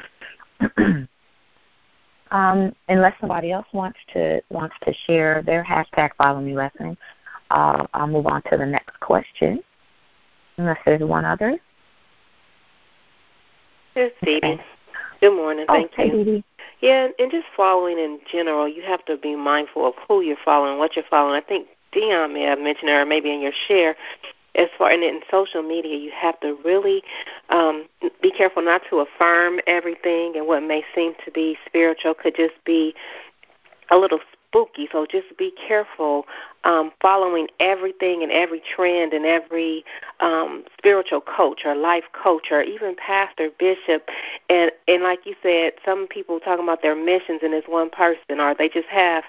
[SPEAKER 4] Unless somebody else wants to share their hashtag Follow Me lesson, I'll move on to the next question. Unless there's one other.
[SPEAKER 10] It's Dee Dee. Good morning. Thank you.
[SPEAKER 4] Dee Dee.
[SPEAKER 10] Yeah, and just following in general, you have to be mindful of who you're following, what you're following. I think Dion may have mentioned it, or maybe in your share. As far as in social media, you have to really be careful not to affirm everything, and what may seem to be spiritual could just be a little spooky. So just be careful following everything and every trend and every spiritual coach or life coach or even pastor, bishop. And like you said, some people talking about their missions and it's one person, or they just have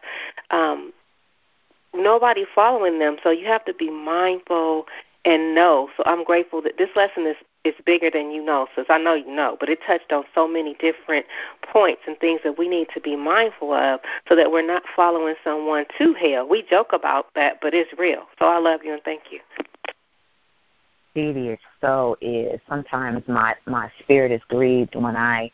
[SPEAKER 10] nobody following them. So you have to be mindful and know. So I'm grateful that this lesson is bigger than you know, since I know you know, but it touched on so many different points and things that we need to be mindful of so that we're not following someone to hell. We joke about that, but it's real. So I love you and thank you.
[SPEAKER 4] It so is. Sometimes my spirit is grieved when I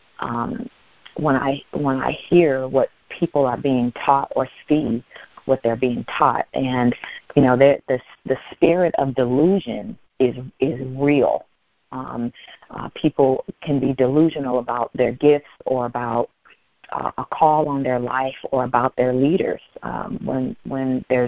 [SPEAKER 4] hear what people are being taught or see what they're being taught, and the spirit of delusion is real. People can be delusional about their gifts or about a call on their life or about their leaders. When there's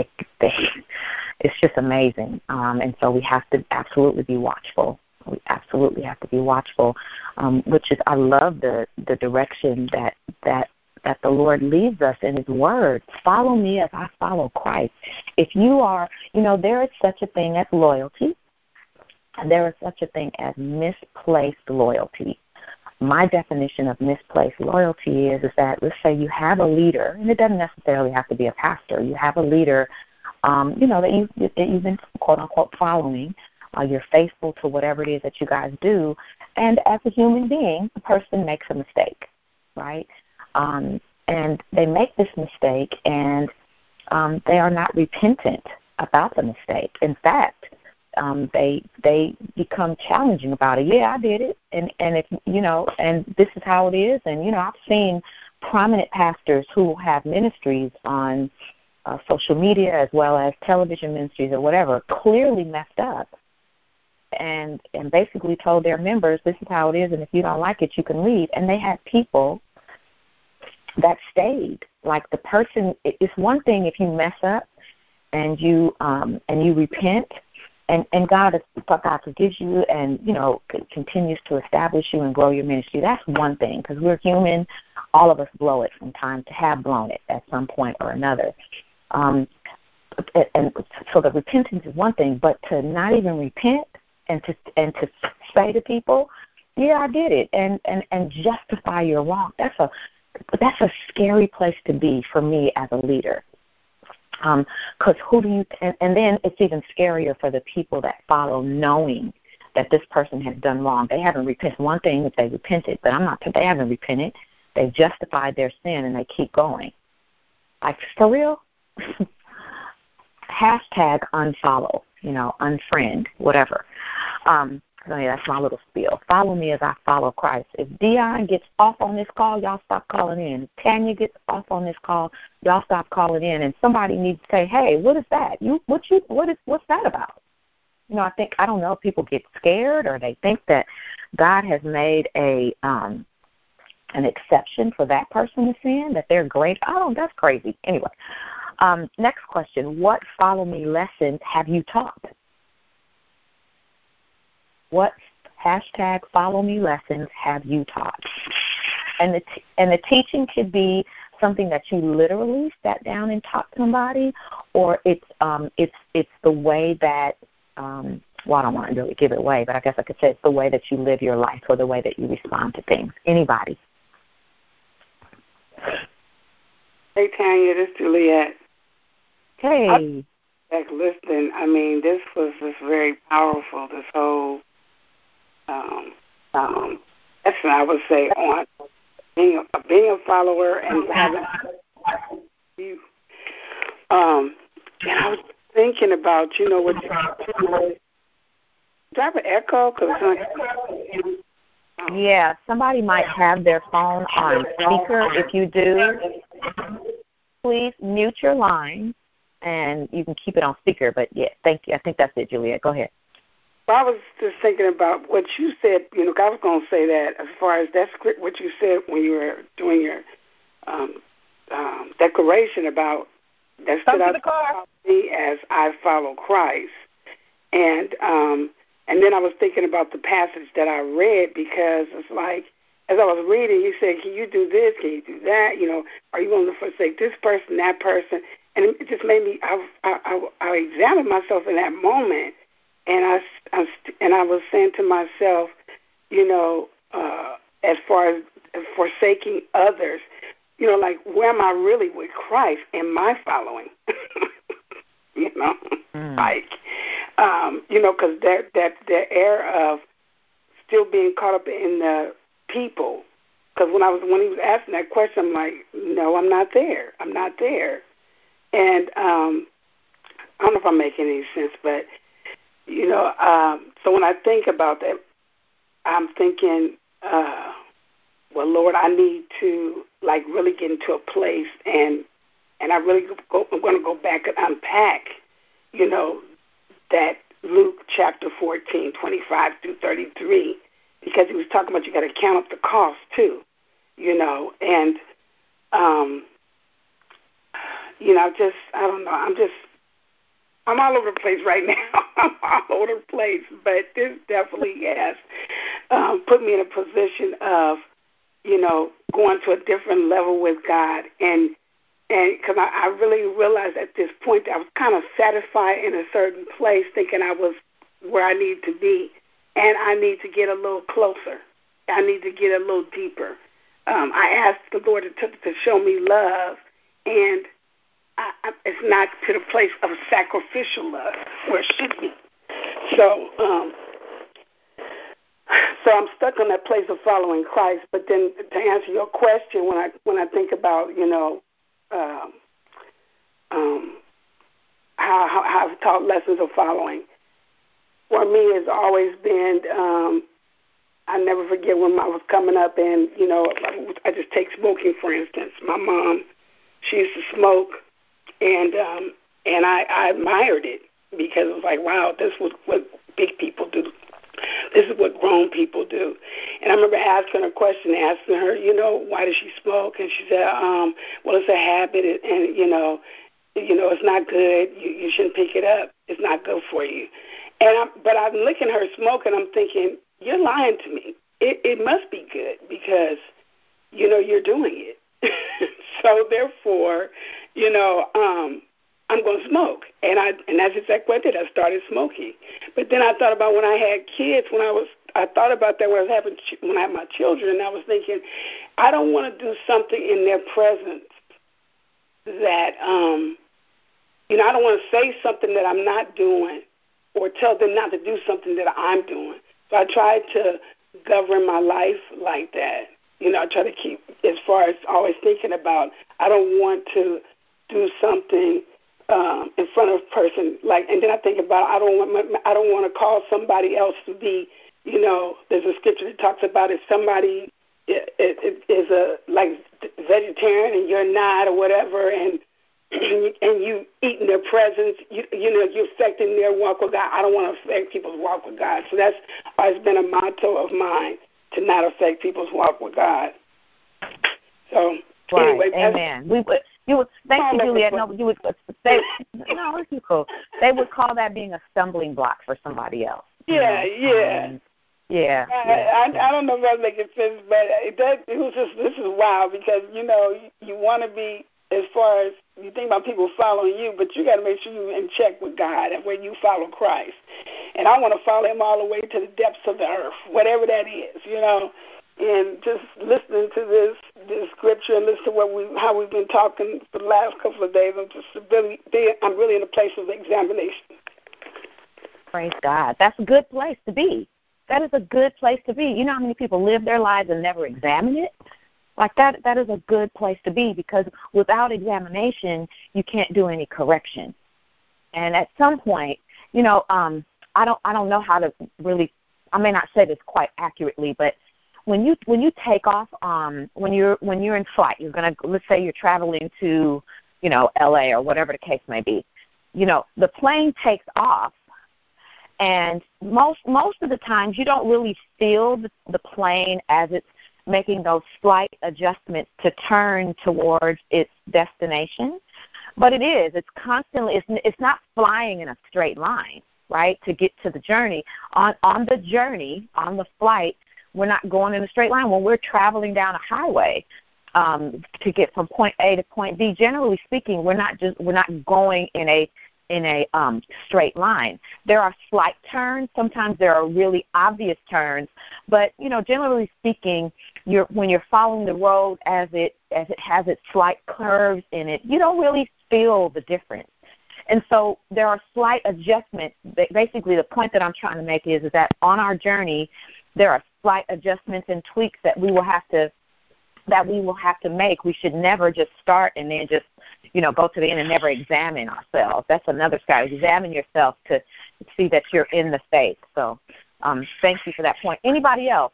[SPEAKER 4] it's just amazing. And so we have to absolutely be watchful. We absolutely have to be watchful, which is, I love the direction that the Lord leads us in His Word. Follow me as I follow Christ. If you are, there is such a thing as loyalty, and there is such a thing as misplaced loyalty. My definition of misplaced loyalty is that, let's say you have a leader, and it doesn't necessarily have to be a pastor. You have a leader, that you've been, quote unquote, following. You're faithful to whatever it is that you guys do. And as a human being, the person makes a mistake, right? And they make this mistake, and they are not repentant about the mistake. In fact, they become challenging about it. Yeah, I did it, and if and this is how it is. And I've seen prominent pastors who have ministries on social media as well as television ministries or whatever clearly messed up. And basically told their members, this is how it is, and if you don't like it, you can leave. And they had people that stayed. Like, the person, it's one thing if you mess up and you repent, and God forgives you and, continues to establish you and grow your ministry. That's one thing, because we're human. All of us blow it from time to have blown it at some point or another. And so the repentance is one thing, but to not even repent, and to say to people, yeah, I did it, and justify your wrong. That's a scary place to be for me as a leader. Because who do you? And then it's even scarier for the people that follow, knowing that this person has done wrong. They haven't repented. One thing if they repented, but they haven't repented. They've justified their sin and they keep going. Like, for real. Hashtag unfollow, unfriend, whatever. That's my little spiel. Follow me as I follow Christ. If Dion gets off on this call, y'all stop calling in. If Tanya gets off on this call, y'all stop calling in. And somebody needs to say, hey, what is that? What's that about? I don't know if people get scared or they think that God has made an exception for that person to sin, that they're great. Oh, that's crazy. Anyway. Next question. What follow me lessons have you taught? What hashtag follow me lessons have you taught? And the teaching could be something that you literally sat down and taught somebody, or it's the way that I don't want to really give it away, but I guess I could say it's the way that you live your life or the way that you respond to things. Anybody?
[SPEAKER 3] Hey, Tanya, this is Juliet.
[SPEAKER 4] Hey.
[SPEAKER 3] Listen, this was just very powerful, this whole lesson, I would say, on being a follower and having you. And I was thinking about, what do I have an echo?
[SPEAKER 4] Yeah, somebody might have their phone on speaker. If you do, please mute your line. And you can keep it on speaker, but yeah, thank you. I think that's it, Juliet. Go ahead.
[SPEAKER 3] Well, I was just thinking about what you said. I was going to say that as far as that's what you said when you were doing your declaration about that stood out to me as I follow Christ, and then I was thinking about the passage that I read, because it's like, as I was reading, you said, can you do this? Can you do that? Are you going to forsake this person, that person? And it just made me, I examined myself in that moment, and I was saying to myself, as far as forsaking others, like, where am I really with Christ in my following? Because that air of still being caught up in the people. Because when he was asking that question, I'm like, no, I'm not there. And I don't know if I'm making any sense, but, so when I think about that, I'm thinking, well, Lord, I need to, really get into a place, and I'm going to go back and unpack, that Luke chapter 14, 25 through 33, because he was talking about you got to count up the cost too, and I don't know, I'm all over the place right now. I'm all over the place, but this definitely has put me in a position of, going to a different level with God, and because I really realized at this point that I was kind of satisfied in a certain place, thinking I was where I need to be, and I need to get a little closer. I need to get a little deeper. I asked the Lord to show me love, and it's not to the place of sacrificial love where it should be. So I'm stuck on that place of following Christ. But then to answer your question, when I think about how I've taught lessons of following, for me it's always been. I never forget when I was coming up, and I just take smoking for instance. My mom, she used to smoke, and I admired it because it was like, wow, this was what big people do. This is what grown people do. And I remember asking her a question, asking her, why does she smoke? And she said, well, it's a habit, and it's not good. You shouldn't pick it up. It's not good for you. But I'm looking at her smoking. I'm thinking, you're lying to me. It must be good because, you're doing it. So therefore, I'm going to smoke. And that's exactly what I did. I started smoking. But then I thought about when I had kids, I thought about that when I had my children, and I was thinking, I don't want to do something in their presence that, I don't want to say something that I'm not doing or tell them not to do something that I'm doing. So I tried to govern my life like that. I try to keep, as far as always thinking about, I don't want to do something in front of a person, and then I think about I don't want to call somebody else to be, there's a scripture that talks about if somebody is a vegetarian and you're not or whatever, and you eat in their presence, you're affecting their walk with God. I don't want to affect people's walk with God. So that's always been a motto of mine, to not affect people's walk with God. So anyway,
[SPEAKER 4] amen. Thank you, Juliet. No, you would say no. It's cool. They would call that being a stumbling block for somebody else.
[SPEAKER 3] Yeah.
[SPEAKER 4] Yeah.
[SPEAKER 3] I don't know if that makes sense, but this is wild because you want to be, as far as you think about people following you, but you got to make sure you're in check with God and when you follow Christ. And I want to follow Him all the way to the depths of the earth, whatever that is, And just listening to this scripture and listen to how we've been talking for the last couple of days, I'm really in a place of examination.
[SPEAKER 4] Praise God. That's a good place to be. That is a good place to be. You know how many people live their lives and never examine it? Like that is a good place to be, because without examination, you can't do any correction. And at some point, I don't know how to really, I may not say this quite accurately, but when you take off, when you're in flight, let's say you're traveling to, LA or whatever the case may be, the plane takes off, and most of the times you don't really feel the plane as it's making those slight adjustments to turn towards its destination. But it's constantly, it's not flying in a straight line, right, to get to the journey. On the journey, on the flight, we're not going in a straight line. When we're traveling down a highway to get from point A to point B, generally speaking, we're not going in a straight line. There are slight turns. Sometimes there are really obvious turns. But generally speaking, when you're following the road as it has its slight curves in it, you don't really feel the difference. And so there are slight adjustments. Basically, the point that I'm trying to make is that on our journey, there are slight adjustments and tweaks that we will have to make. We should never just start and then just, go to the end and never examine ourselves. That's another side. Examine yourself to see that you're in the faith. So thank you for that point. Anybody else?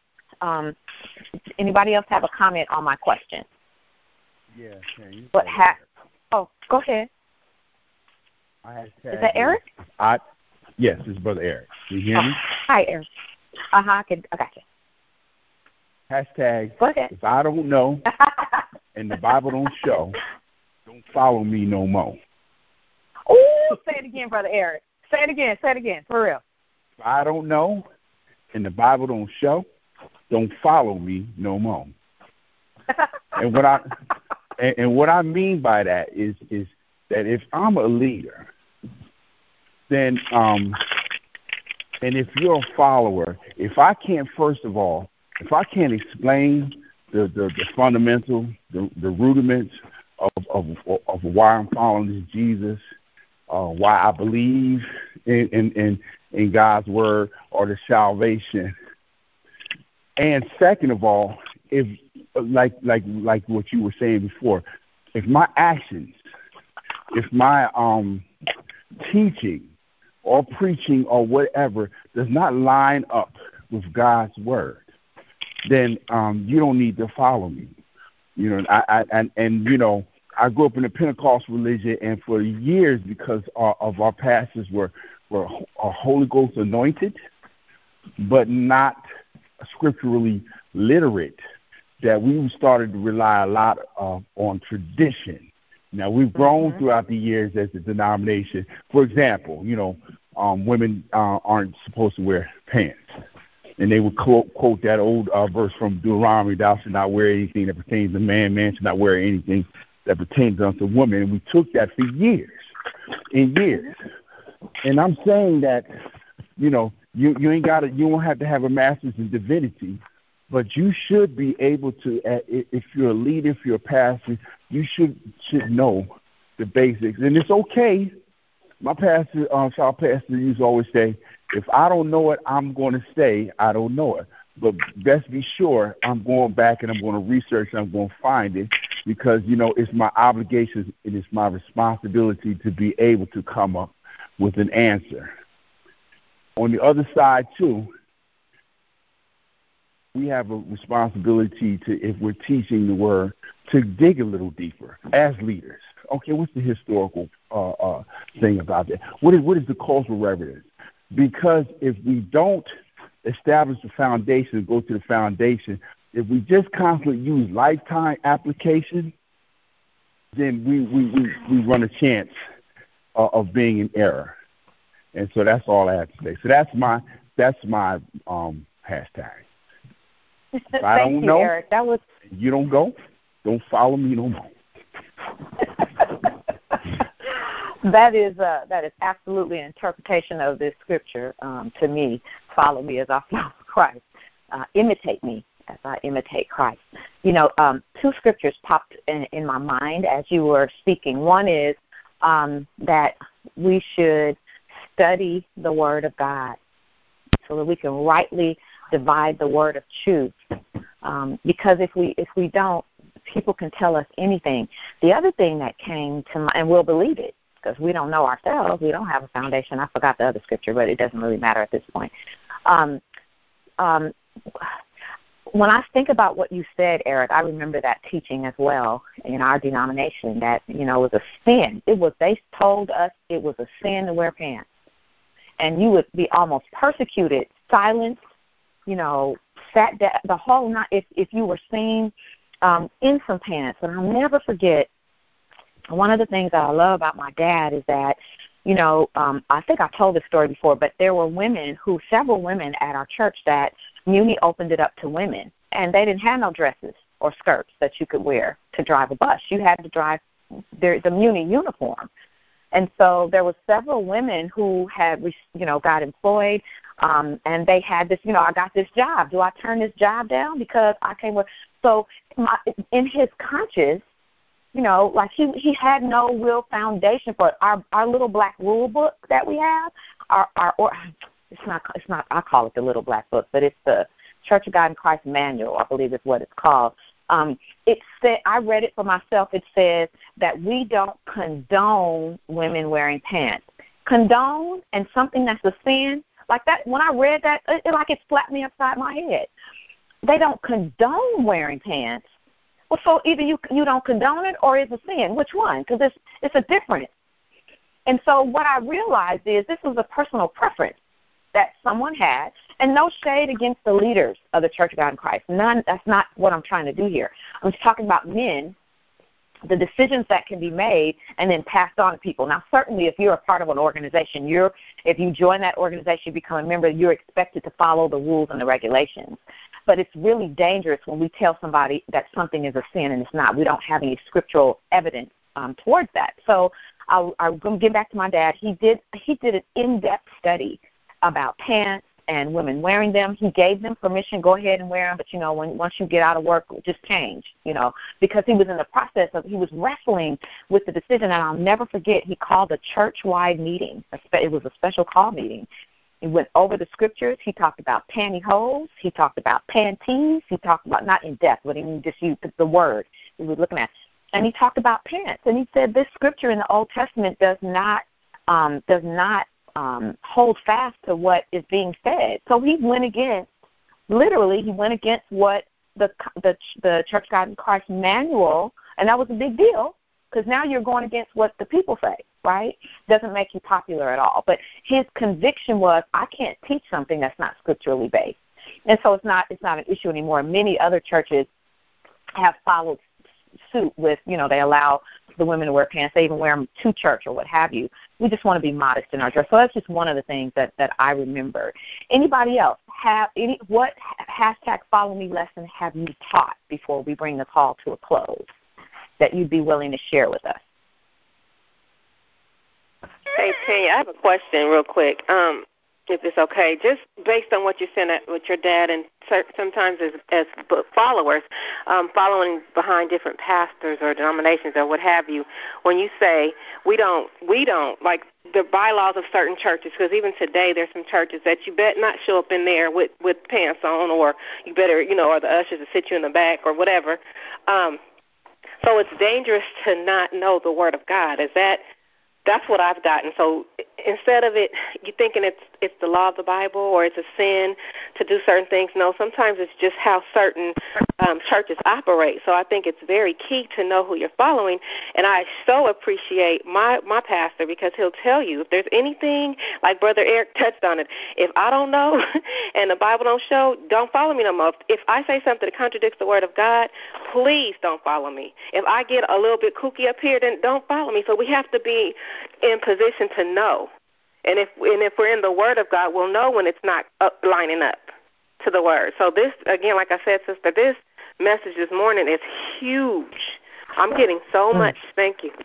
[SPEAKER 4] Anybody else have a comment on my question?
[SPEAKER 11] Yeah.
[SPEAKER 4] Go ahead.
[SPEAKER 11] I had
[SPEAKER 4] Is that Eric?
[SPEAKER 11] Yes, it's Brother Eric. Can you hear me?
[SPEAKER 4] Hi, Eric. I got you.
[SPEAKER 11] Hashtag,
[SPEAKER 4] go ahead.
[SPEAKER 11] If I don't know and the Bible don't show, don't follow me no more.
[SPEAKER 4] Ooh, say it again, Brother Eric. Say it again, for real.
[SPEAKER 11] If I don't know and the Bible don't show, don't follow me no more. And what I mean by that is that if I'm a leader, then and if you're a follower, if I can't explain the fundamental, the rudiments of why I'm following this Jesus, why I believe in God's word or the salvation, and second of all, if like what you were saying before, if my actions, if my teaching or preaching or whatever does not line up with God's word, then you don't need to follow me. You know, I grew up in a Pentecostal religion, and for years, because of our pastors were Holy Ghost anointed, but not scripturally literate, that we started to rely a lot on tradition. Now, we've grown throughout the years as a denomination. For example, women aren't supposed to wear pants. And they would quote that old verse from Deuteronomy, thou shalt not wear anything that pertains to man, man shall not wear anything that pertains unto woman. And we took that for years and years. And I'm saying that, you don't have to have a master's in divinity, but you should be able to, if you're a leader, if you're a pastor, you should know the basics. And it's okay. My pastor, our pastor, used to always say, if I don't know it, I'm going to say I don't know it. But best be sure I'm going back and I'm going to research and I'm going to find it, because, it's my obligation and it's my responsibility to be able to come up with an answer. On the other side, too, we have a responsibility to, if we're teaching the word, to dig a little deeper as leaders. Okay, what's the historical thing about that? What is the cultural evidence? Because if we don't establish the foundation, go to the foundation, if we just constantly use lifetime application, then we run a chance of being in error. And so that's all I have to say. So that's my hashtag. If I don't know,
[SPEAKER 4] Eric.
[SPEAKER 11] You don't go, don't follow me no more.
[SPEAKER 4] That is absolutely an interpretation of this scripture to me. Follow me as I follow Christ. Imitate me as I imitate Christ. Two scriptures popped in my mind as you were speaking. One is that we should study the Word of God so that we can rightly divide the word of truth. Because if we don't, people can tell us anything. The other thing that came to mind, and we'll believe it, because we don't know ourselves. We don't have a foundation. I forgot the other scripture, but it doesn't really matter at this point. When I think about what you said, Eric, I remember that teaching as well in our denomination that, it was a sin. They told us it was a sin to wear pants. And you would be almost persecuted, silenced, sat down the whole night if you were seen in some pants. And I'll never forget, one of the things that I love about my dad is that, I think I told this story before, but there were several women at our church that Muni opened it up to women, and they didn't have no dresses or skirts that you could wear to drive a bus. You had to drive the Muni uniform. And so there were several women who had, got employed, and they had this, I got this job. Do I turn this job down because I can't work? So in his conscience, like he had no real foundation for it. Our little black rule book that we have, it's not, I call it the little black book, but it's the Church of God in Christ manual, I believe is what it's called. It said, I read it for myself. It says that we don't condone women wearing pants. Condone and something that's a sin, like that. When I read that, it slapped me upside my head. They don't condone wearing pants. Well, so either you don't condone it or it's a sin. Which one? Because it's a difference.
[SPEAKER 12] And so what I realized is this was a personal preference that someone had, and no shade against the leaders of the Church of God in Christ. None. That's not what I'm trying to do here. I'm just talking about men, the decisions that can be made and then passed on to people. Now, certainly if you're a part of an organization, if you join that organization, become a member, you're expected to follow the rules and the regulations. But it's really dangerous when we tell somebody that something is a sin and it's not. We don't have any scriptural evidence towards that. So I'm going to get back to my dad. He did an in-depth study about pants and women wearing them. He gave them permission, go ahead and wear them, but, once you get out of work, just change, because he was in the process of, he was wrestling with the decision, and I'll never forget, he called a church-wide meeting. It was a special call meeting. He went over the scriptures. He talked about pantyhose. He talked about panties. He talked about, not in depth, but he just used the word he was looking at. And he talked about pants. And he said this scripture in the Old Testament does not hold fast to what is being said. So he went against what the Church of God in Christ manual, and that was a big deal because now you're going against what the people say, right? Doesn't make you popular at all. But his conviction was, I can't teach something that's not scripturally based. And so it's not an issue anymore. Many other churches have followed suit with, they allow the women to wear pants. They even wear them to church or what have you. We just want to be modest in our dress. So that's just one of the things that I remember. Anybody else what hashtag follow me lesson have you taught before we bring the call to a close that you'd be willing to share with us?
[SPEAKER 10] Hey, Tanya, I have a question real quick, if it's okay. Just based on what you said with your dad, and sometimes as followers, following behind different pastors or denominations or what have you, when you say we don't like the bylaws of certain churches, because even today there's some churches that you bet not show up in there with pants on, or you better, or the ushers to sit you in the back or whatever. So it's dangerous to not know the Word of God. That's what I've gotten. So instead of it, you thinking it's the law of the Bible or it's a sin to do certain things. No, sometimes it's just how certain churches operate. So I think it's very key to know who you're following. And I so appreciate my pastor, because he'll tell you if there's anything, like Brother Eric touched on it, if I don't know and the Bible don't show, don't follow me no more. If I say something that contradicts the Word of God, please don't follow me. If I get a little bit kooky up here, then don't follow me. So we have to be in position to know. And if we're in the Word of God, we'll know when it's not lining up to the Word. So this, again, like I said, sister, this message this morning is huge. I'm getting so much. Thank you.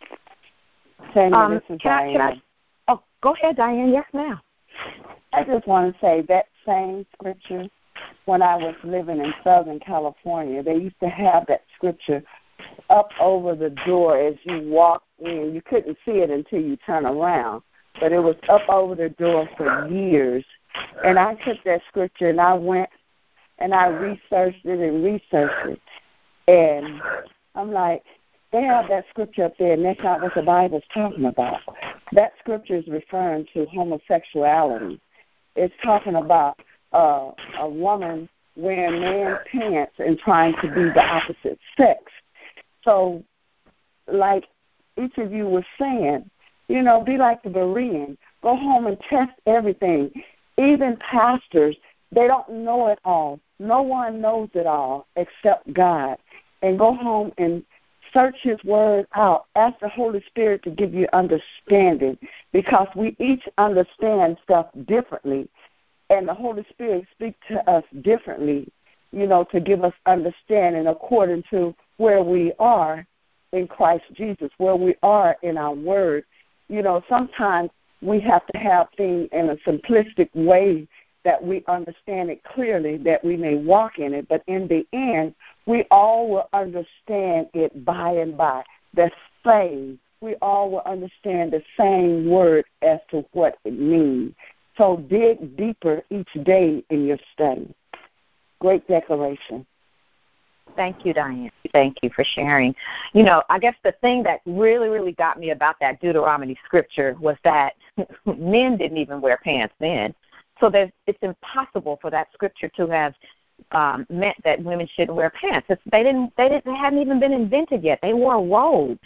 [SPEAKER 13] This is Diane.
[SPEAKER 12] Go ahead, Diane. Yes, ma'am.
[SPEAKER 13] I just want to say that same scripture, when I was living in Southern California, they used to have that scripture up over the door as you walked in. You couldn't see it until you turn around, but it was up over the door for years. And I took that scripture and I went and I researched it. And I'm like, they have that scripture up there, and that's not what the Bible's talking about. That scripture is referring to homosexuality. It's talking about a woman wearing man's pants and trying to be the opposite sex. So, like each of you was saying, be like the Berean. Go home and test everything. Even pastors, they don't know it all. No one knows it all except God. And go home and search His Word out. Ask the Holy Spirit to give you understanding, because we each understand stuff differently. And the Holy Spirit speaks to us differently, to give us understanding according to where we are in Christ Jesus, where we are in our Word. Sometimes we have to have things in a simplistic way that we understand it clearly, that we may walk in it. But in the end, we all will understand it by and by. The same. We all will understand the same word as to what it means. So dig deeper each day in your study. Great declaration.
[SPEAKER 12] Thank you, Diane. Thank you for sharing. I guess the thing that really, really got me about that Deuteronomy scripture was that men didn't even wear pants then. So it's impossible for that scripture to have meant that women shouldn't wear pants. They hadn't even been invented yet. They wore robes.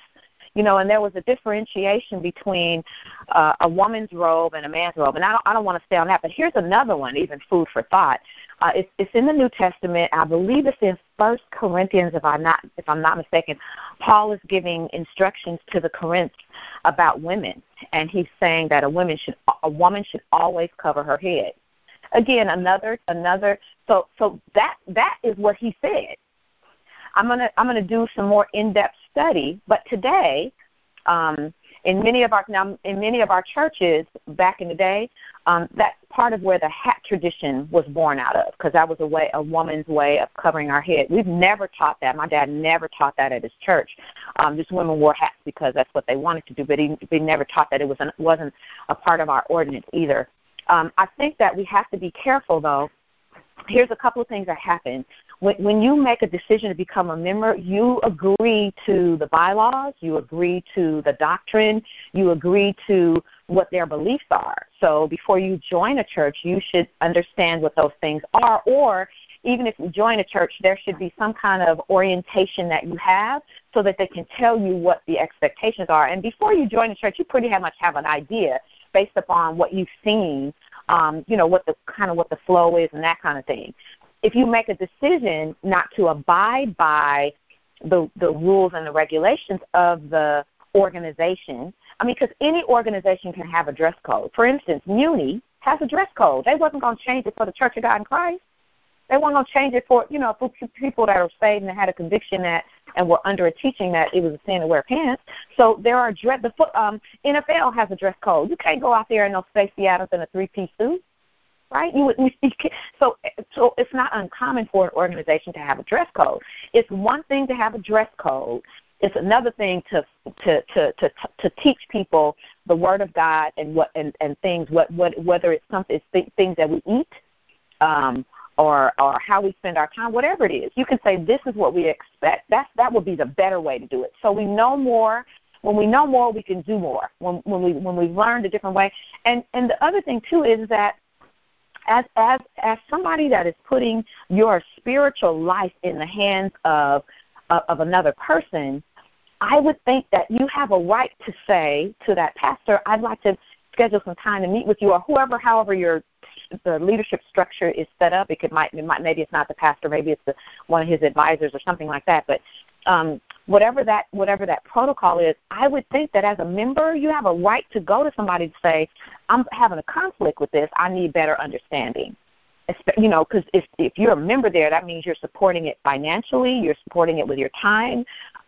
[SPEAKER 12] and there was a differentiation between a woman's robe and a man's robe. And I don't want to stay on that, but here's another one, even food for thought. It's in the New Testament. I believe it's in 1 Corinthians, if I'm not mistaken. Paul is giving instructions to the Corinthians about women, and he's saying that a woman should always cover her head. Again, another. So that is what he said. I'm gonna do some more in-depth study, but today, in many of our churches back in the day, that's part of where the hat tradition was born out of, because that was a woman's way of covering our head. We've never taught that. My dad never taught that at his church. Just women wore hats because that's what they wanted to do, but he never taught that. It wasn't a part of our ordinance either. I think that we have to be careful, though. Here's a couple of things that happen. When you make a decision to become a member, you agree to the bylaws, you agree to the doctrine, you agree to what their beliefs are. So before you join a church, you should understand what those things are, or even if you join a church, there should be some kind of orientation that you have so that they can tell you what the expectations are. And before you join a church, you pretty much have an idea based upon what you've seen, what the flow is and that kind of thing. If you make a decision not to abide by the rules and the regulations of the organization, because any organization can have a dress code. For instance, Muni has a dress code. They wasn't going to change it for the Church of God in Christ. They weren't going to change it for people that are saved and had a conviction and were under a teaching that it was a sin to wear pants. So there are NFL has a dress code. You can't go out there in those Stacey Adams in a three-piece suit. Right? So it's not uncommon for an organization to have a dress code. It's one thing to have a dress code. It's another thing to teach people the Word of God and things. Whether it's things that we eat, or how we spend our time, whatever it is. You can say this is what we expect. That would be the better way to do it. So we know more. When we know more, we can do more. When we've learned a different way. And the other thing too is that as somebody that is putting your spiritual life in the hands of another person, I would think that you have a right to say to that pastor, I'd like to schedule some time to meet with you, or however the leadership structure is set up. Maybe it's not the pastor, maybe it's one of his advisors or something like that. But whatever that protocol is, I would think that as a member, you have a right to go to somebody to say, I'm having a conflict with this. I need better understanding. Because if you're a member there, that means you're supporting it financially. You're supporting it with your time.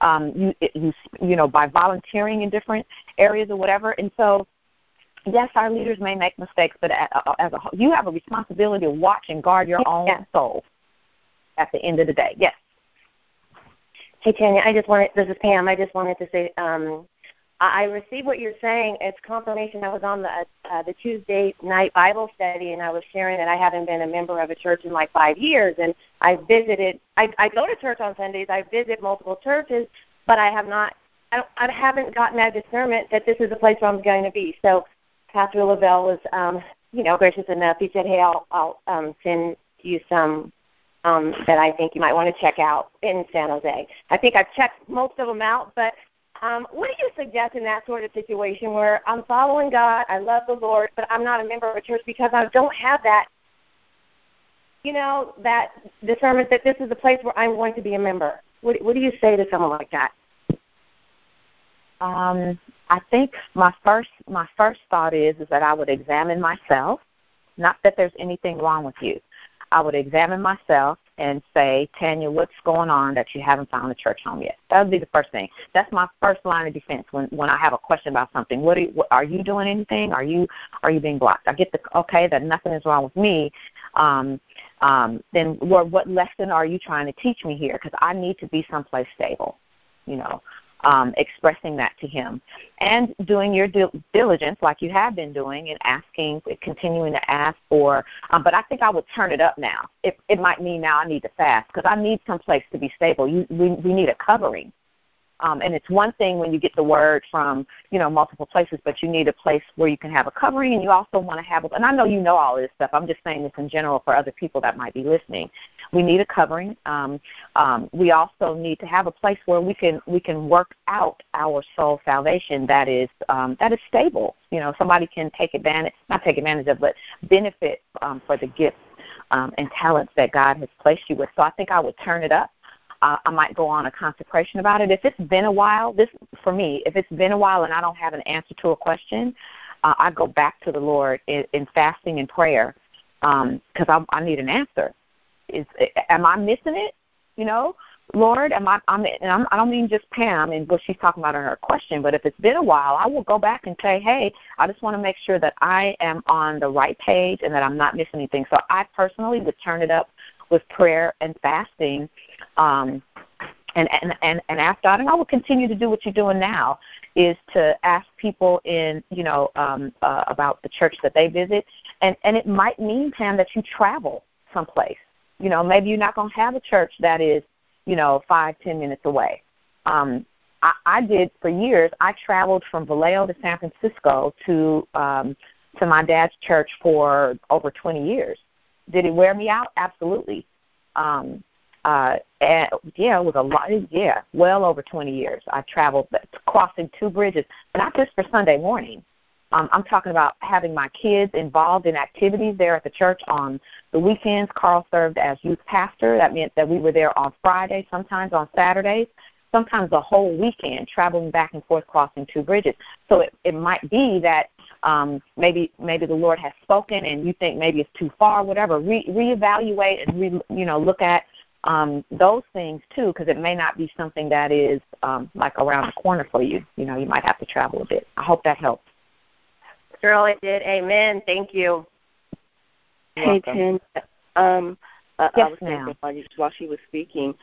[SPEAKER 12] By volunteering in different areas or whatever. And so, yes, our leaders may make mistakes, but as a whole, you have a responsibility to watch and guard your own soul at the end of the day. Yes.
[SPEAKER 7] Hey, Tanya, this is Pam. I just wanted to say I received what you're saying. It's confirmation. I was on the Tuesday night Bible study, and I was sharing that I haven't been a member of a church in like 5 years, and I visited. I go to church on Sundays. I visit multiple churches, but I haven't gotten that discernment that this is a place where I'm going to be. So Pastor Lavelle was, gracious enough. He said, hey, I'll send you some that I think you might want to check out in San Jose. I think I've checked most of them out, but what do you suggest in that sort of situation where I'm following God, I love the Lord, but I'm not a member of a church because I don't have that, that discernment that this is the place where I'm going to be a member? What do you say to someone like that?
[SPEAKER 12] I think my first thought is that I would examine myself, not that there's anything wrong with you. I would examine myself and say, Tanya, what's going on that you haven't found a church home yet? That would be the first thing. That's my first line of defense when I have a question about something. Are you doing anything? Are you being blocked? I get that nothing is wrong with me. Then what lesson are you trying to teach me here? Because I need to be someplace stable, expressing that to him and doing your diligence like you have been doing and continuing to ask for, but I think I would turn it up now. It might mean now I need to fast because I need someplace to be stable. We need a covering. And it's one thing when you get the word from, multiple places, but you need a place where you can have a covering, and you also want to have, and I know you know all this stuff. I'm just saying this in general for other people that might be listening. We need a covering. We also need to have a place where we can work out our soul salvation that is stable. Somebody can not take advantage of, but benefit for the gifts and talents that God has placed you with. So I think I would turn it up. I might go on a consecration about it. If it's been a while, if it's been a while and I don't have an answer to a question, I go back to the Lord in fasting and prayer because I need an answer. Am I missing it? Lord, I don't mean just Pam and what she's talking about in her question, but if it's been a while, I will go back and say, hey, I just want to make sure that I am on the right page and that I'm not missing anything. So I personally would turn it up with prayer and fasting, and ask God, and I will continue to do what you're doing now, is to ask people about the church that they visit, and it might mean, Pam, that you travel someplace. Maybe you're not going to have a church that is 5-10 minutes away. I did for years. I traveled from Vallejo to San Francisco to my dad's church for over 20 years. Did it wear me out? Absolutely. And it was a lot. Yeah, well over 20 years. I traveled crossing 2 bridges, not just for Sunday morning. I'm talking about having my kids involved in activities there at the church on the weekends. Carl served as youth pastor. That meant that we were there on Friday, sometimes on Saturdays, sometimes the whole weekend, traveling back and forth, crossing 2 bridges. So it might be that maybe the Lord has spoken and you think maybe it's too far, whatever. Reevaluate and look at those things too, because it may not be something that is like around the corner for you. You might have to travel a bit. I hope that helps.
[SPEAKER 7] Girl, it did. Amen. Thank you.
[SPEAKER 9] Hey, Tim.
[SPEAKER 12] Yes,
[SPEAKER 9] I was thinking while she was speaking,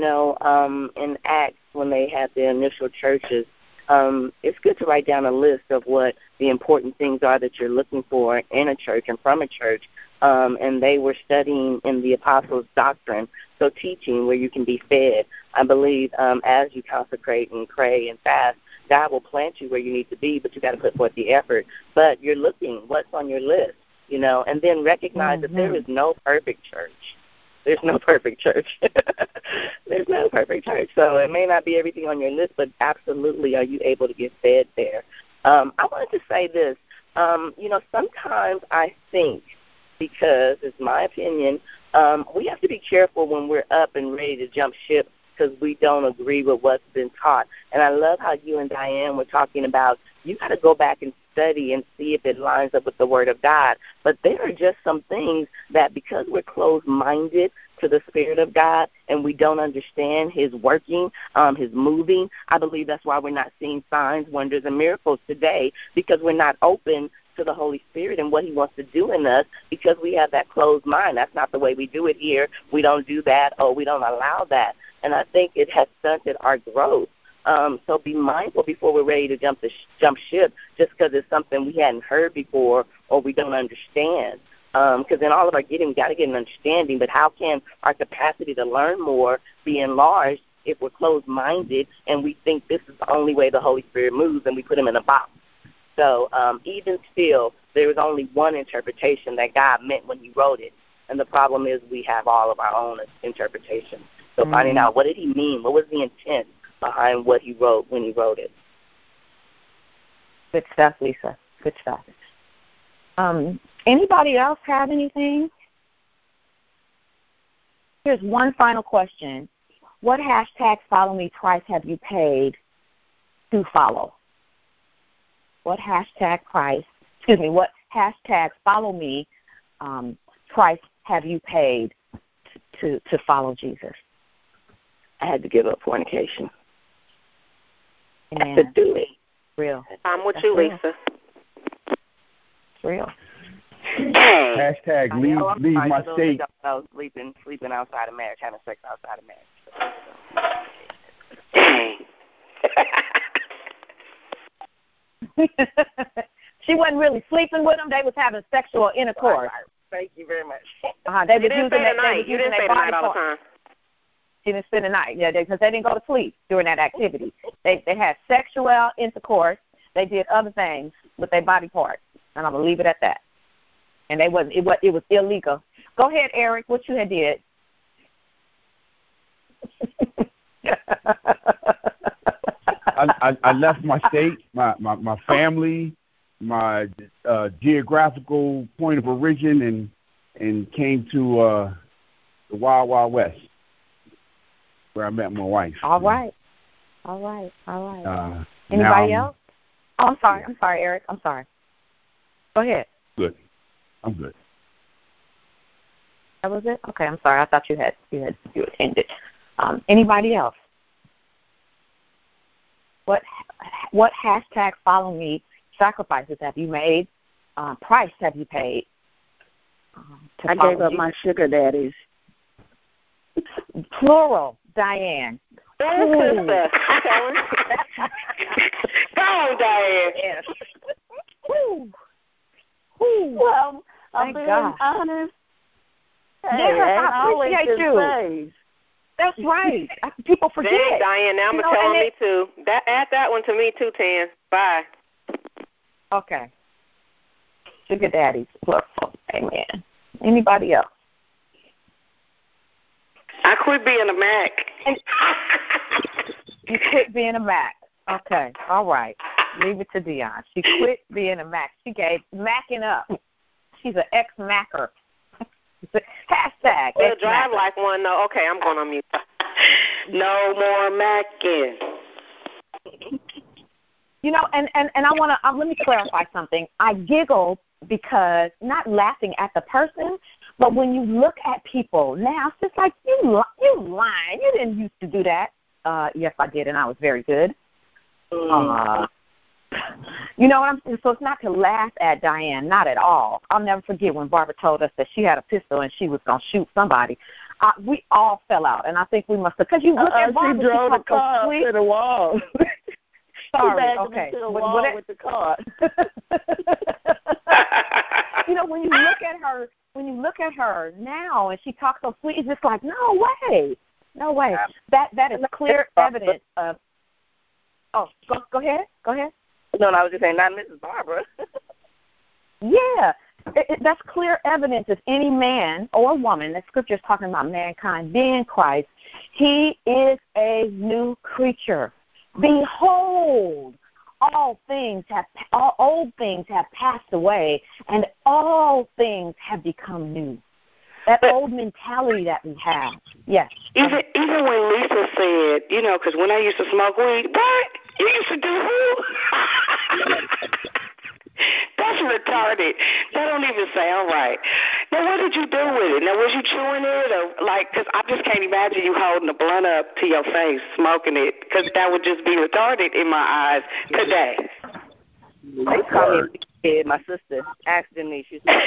[SPEAKER 9] in Acts, when they had the initial churches, it's good to write down a list of what the important things are that you're looking for in a church and from a church. And they were studying in the apostles' doctrine, so teaching where you can be fed. I believe as you consecrate and pray and fast, God will plant you where you need to be, but you got to put forth the effort. But you're looking what's on your list, and then recognize that there is no perfect church. There's no perfect church. There's no perfect church. So it may not be everything on your list, but absolutely are you able to get fed there. I wanted to say this. Sometimes I think, because it's my opinion, we have to be careful when we're up and ready to jump ship because we don't agree with what's been taught. And I love how you and Diane were talking about you got to go back and study and see if it lines up with the Word of God. But there are just some things that because we're closed-minded to the Spirit of God and we don't understand His working, His moving, I believe that's why we're not seeing signs, wonders, and miracles today, because we're not open to the Holy Spirit and what He wants to do in us, because we have that closed mind. That's not the way we do it here. We don't do that, or we don't allow that. And I think it has stunted our growth. So be mindful before we're ready to jump ship, just because it's something we hadn't heard before or we don't understand. Because in all of our getting, we got to get an understanding. But how can our capacity to learn more be enlarged if we're closed-minded and we think this is the only way the Holy Spirit moves and we put Him in a box? So even still, there is only one interpretation that God meant when He wrote it. And the problem is we have all of our own interpretations. So finding out what did He mean, what was the intent behind what He wrote when He wrote it.
[SPEAKER 12] Good stuff, Lisa. Good stuff. Anybody else have anything? Here's one final question. What hashtag follow me price have you paid to follow? What hashtag follow me price have you paid to follow Jesus?
[SPEAKER 9] I had to give up fornication.
[SPEAKER 12] Amen.
[SPEAKER 9] I had to do it.
[SPEAKER 12] Real.
[SPEAKER 6] I'm with you,
[SPEAKER 12] real.
[SPEAKER 6] Lisa.
[SPEAKER 12] It's real.
[SPEAKER 11] Hashtag leave my state.
[SPEAKER 9] Sleeping outside of marriage, having sex outside of marriage.
[SPEAKER 12] She wasn't really sleeping with them. They was having sexual intercourse.
[SPEAKER 9] Thank you very much.
[SPEAKER 12] They
[SPEAKER 6] you didn't say tonight. You didn't say tonight all the time.
[SPEAKER 12] She didn't spend the night, because they didn't go to sleep during that activity. They had sexual intercourse. They did other things with their body parts, and I'm gonna leave it at that. And it was illegal. Go ahead, Eric. What you had did?
[SPEAKER 11] I left my state, my family, my geographical point of origin, and came to the Wild Wild West, where I met my wife.
[SPEAKER 12] All right. Anybody else? Oh, I'm sorry. I'm sorry, Eric. I'm sorry. Go ahead.
[SPEAKER 11] Good. I'm good.
[SPEAKER 12] That was it? Okay, I'm sorry. I thought you attended. Anybody else? What hashtag follow me sacrifices have you made? Price have you paid?
[SPEAKER 13] I gave up my sugar daddies.
[SPEAKER 12] Plural, Diane.
[SPEAKER 7] Ooh.
[SPEAKER 6] Go on, Diane.
[SPEAKER 12] Yes.
[SPEAKER 13] Well, I'm
[SPEAKER 12] Thank
[SPEAKER 13] being
[SPEAKER 12] God.
[SPEAKER 13] honest.
[SPEAKER 12] Yes, I appreciate you.
[SPEAKER 13] Praise.
[SPEAKER 12] That's right. People forget.
[SPEAKER 10] Dang, Diane, now I'm telling me too. Add that one to me too, Tan. Bye.
[SPEAKER 12] Okay. Sugar daddies, plural. Amen. Anybody else?
[SPEAKER 6] I quit being a Mac.
[SPEAKER 12] You quit being a Mac. Okay. All right. Leave it to Dion. She quit being a Mac. She gave Macking up. She's an ex-Macker. Hashtag.
[SPEAKER 10] We'll drive like one, though. Okay, I'm going on mute.
[SPEAKER 6] No more Macking.
[SPEAKER 12] You know, and I want to let me clarify something. I giggled because not laughing at the person, but when you look at people now, it's just like you lying. You didn't used to do that. Yes, I did, and I was very good. You know what I'm saying? So it's not to laugh at Diane, not at all. I'll never forget when Barbara told us that she had a pistol and she was going to shoot somebody. We all fell out, and I think we must have, because you look at Barbara,
[SPEAKER 13] she drove the car
[SPEAKER 12] so
[SPEAKER 13] to the wall.
[SPEAKER 12] Sorry, okay.
[SPEAKER 13] To the wall with the car.
[SPEAKER 12] You know, when you look at her now and she talks so sweet, it's just like, no way. That is clear evidence of. Oh, go ahead.
[SPEAKER 9] No, I was just saying, not Mrs. Barbara.
[SPEAKER 12] Yeah, that's clear evidence of any man or woman. The scripture is talking about mankind being Christ. He is a new creature. Behold, all old things have passed away, and all things have become new. That old mentality that we have. Yes.
[SPEAKER 6] Even when Lisa said, because when I used to smoke weed, what? You used to do who? That's retarded. That don't even sound right. Now, what did you do with it? Now, was you chewing it or because I just can't imagine you holding a blunt up to your face, smoking it, because that would just be retarded in my eyes today.
[SPEAKER 9] They call me a big kid. My sister accidentally, she said.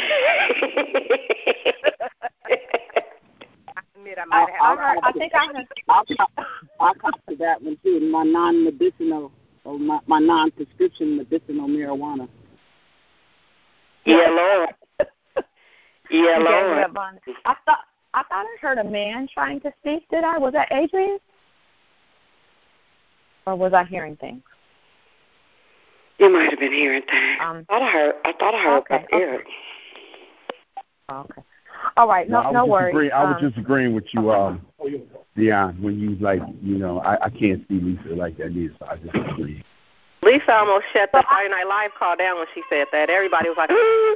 [SPEAKER 13] I'll copy that one too. My non-medicinal or my non-prescription medicinal marijuana.
[SPEAKER 6] Yeah, Lord. Yeah, Lord.
[SPEAKER 12] I thought I heard a man trying to speak. Did I? Was that Adrian? Or was I hearing things?
[SPEAKER 6] You might have been hearing things. I thought I heard about Eric.
[SPEAKER 12] Okay. All right. No worries.
[SPEAKER 11] I was just agreeing with you, Dion, when you I can't see Lisa like that either, so I just agree.
[SPEAKER 10] Lisa almost shut the Friday Night Live call down when she said that. Everybody was like,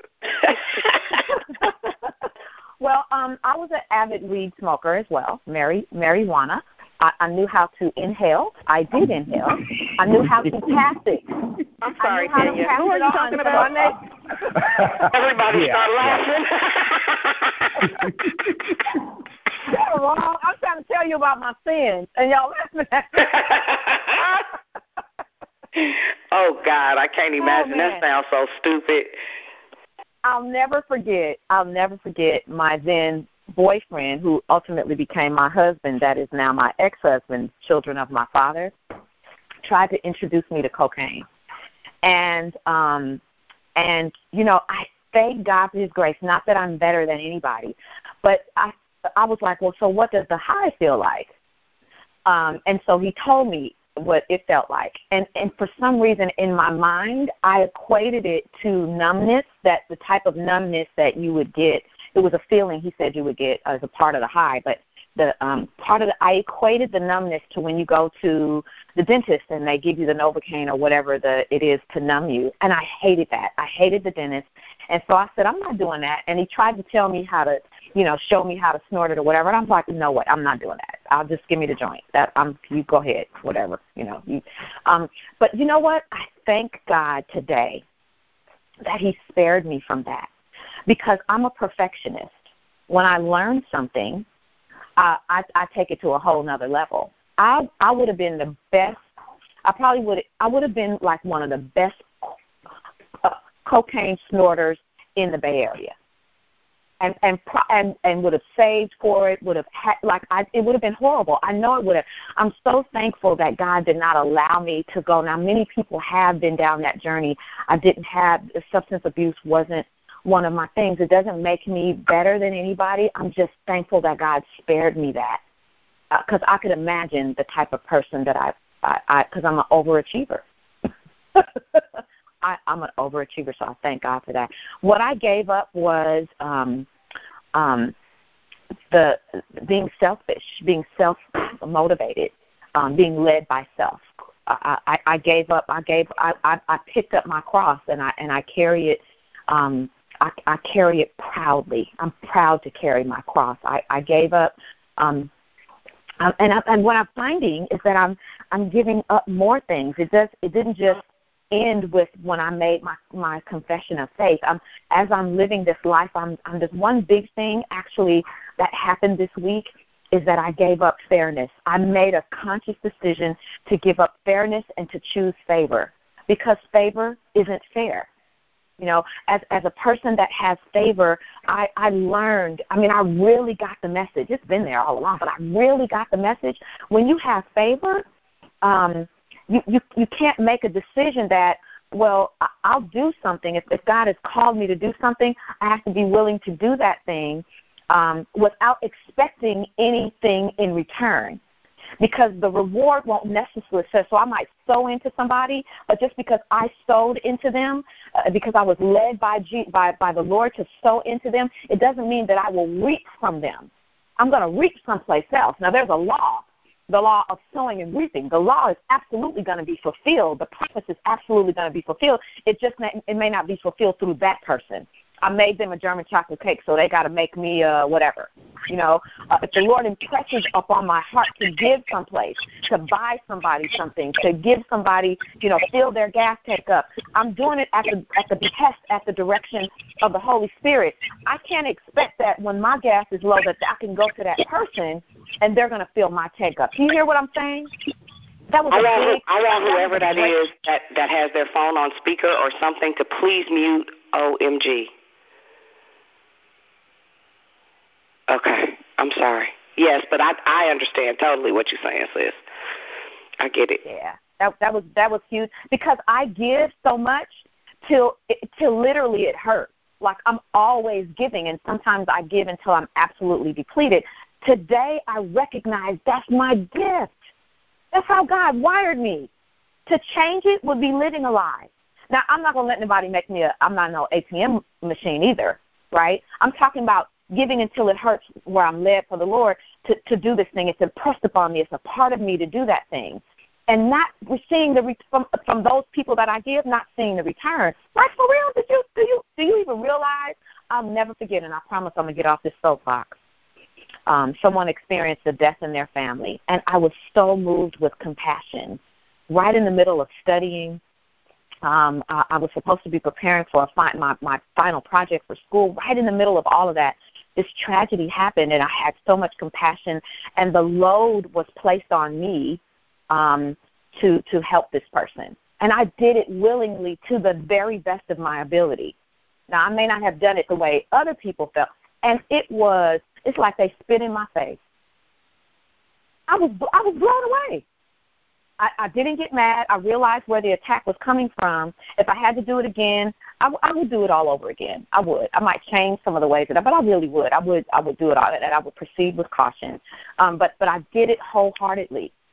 [SPEAKER 12] Well, I was an avid weed smoker as well, marijuana. I knew how to inhale. I did inhale. I knew how to pass it.
[SPEAKER 10] I'm sorry, Tanya. Who are you talking about?
[SPEAKER 6] Everybody start laughing.
[SPEAKER 12] You're wrong. I'm trying to tell you about my sins, and y'all laughing at me.
[SPEAKER 6] Oh, God, I can't imagine. That sounds so stupid.
[SPEAKER 12] I'll never forget my then boyfriend, who ultimately became my husband, that is now my ex-husband, children of my father, tried to introduce me to cocaine. And I thank God for his grace. Not that I'm better than anybody, but I was like, well, so what does the high feel like? And so he told me what it felt like. And for some reason in my mind, I equated it to numbness, that the type of numbness that you would get. It was a feeling he said you would get as a part of the high, but the I equated the numbness to when you go to the dentist and they give you the Novocaine or whatever it is to numb you. And I hated that. I hated the dentist. And so I said, I'm not doing that. And he tried to tell me how to, show me how to snort it or whatever. And I was like, no, what? I'm not doing that. I'll just give me the joint. You go ahead, whatever, But you know what? I thank God today that he spared me from that, because I'm a perfectionist. When I learn something, I take it to a whole nother level. I would have been the best. I would have been like one of the best cocaine snorters in the Bay Area, and would have saved for it. Would have it would have been horrible. I know it would have. I'm so thankful that God did not allow me to go. Now, many people have been down that journey. I didn't have substance abuse. Wasn't one of my things. It doesn't make me better than anybody. I'm just thankful that God spared me that, because I could imagine the type of person that because I'm an overachiever. I'm an overachiever, so I thank God for that. What I gave up was the being selfish, being self-motivated, being led by self. I gave up. I picked up my cross and I carry it. I carry it proudly. I'm proud to carry my cross. I gave up, and what I'm finding is that I'm giving up more things. It didn't just end with when I made my confession of faith. As I'm living this life, I'm this one big thing actually that happened this week is that I gave up fairness. I made a conscious decision to give up fairness and to choose favor, because favor isn't fair. As a person that has favor, I learned, I really got the message. It's been there all along, but I really got the message. When you have favor, you can't make a decision that, well, I'll do something. If God has called me to do something, I have to be willing to do that thing without expecting anything in return. Because the reward won't necessarily say, so I might sow into somebody, but just because I sowed into them, because I was led by the Lord to sow into them, it doesn't mean that I will reap from them. I'm going to reap someplace else. Now, there's a law, the law of sowing and reaping. The law is absolutely going to be fulfilled. The promise is absolutely going to be fulfilled. It may not be fulfilled through that person. I made them a German chocolate cake, so they got to make me whatever. If the Lord impresses upon my heart to give someplace, to buy somebody something, to give somebody, fill their gas tank up, I'm doing it at the behest, at the direction of the Holy Spirit. I can't expect that when my gas is low that I can go to that person and they're going to fill my tank up. Do you hear what I'm saying? I
[SPEAKER 6] want whoever that is that has their phone on speaker or something to please mute OMG. Okay, I'm sorry. Yes, but I understand totally what you're saying, sis. I get it.
[SPEAKER 12] Yeah, that was huge, because I give so much till literally it hurts. Like, I'm always giving, and sometimes I give until I'm absolutely depleted. Today I recognize that's my gift. That's how God wired me. To change it would be living a lie. Now, I'm not going to let anybody make me I'm not no ATM machine either, right? I'm talking about giving until it hurts, where I'm led for the Lord to do this thing. It's impressed upon me. It's a part of me to do that thing. And not seeing from those people that I give, not seeing the return. Like, for real, do you even realize? I'll never forget, and I promise I'm going to get off this soapbox. Someone experienced a death in their family, and I was so moved with compassion. Right in the middle of studying, I was supposed to be preparing for my final project for school. Right in the middle of all of that, this tragedy happened, and I had so much compassion, and the load was placed on me to help this person. And I did it willingly to the very best of my ability. Now, I may not have done it the way other people felt, and it's like they spit in my face. I was blown away. I didn't get mad. I realized where the attack was coming from. If I had to do it again, I would do it all over again. I would. I might change some of the ways, but I really would. I would do it all, and I would proceed with caution. But I did it wholeheartedly.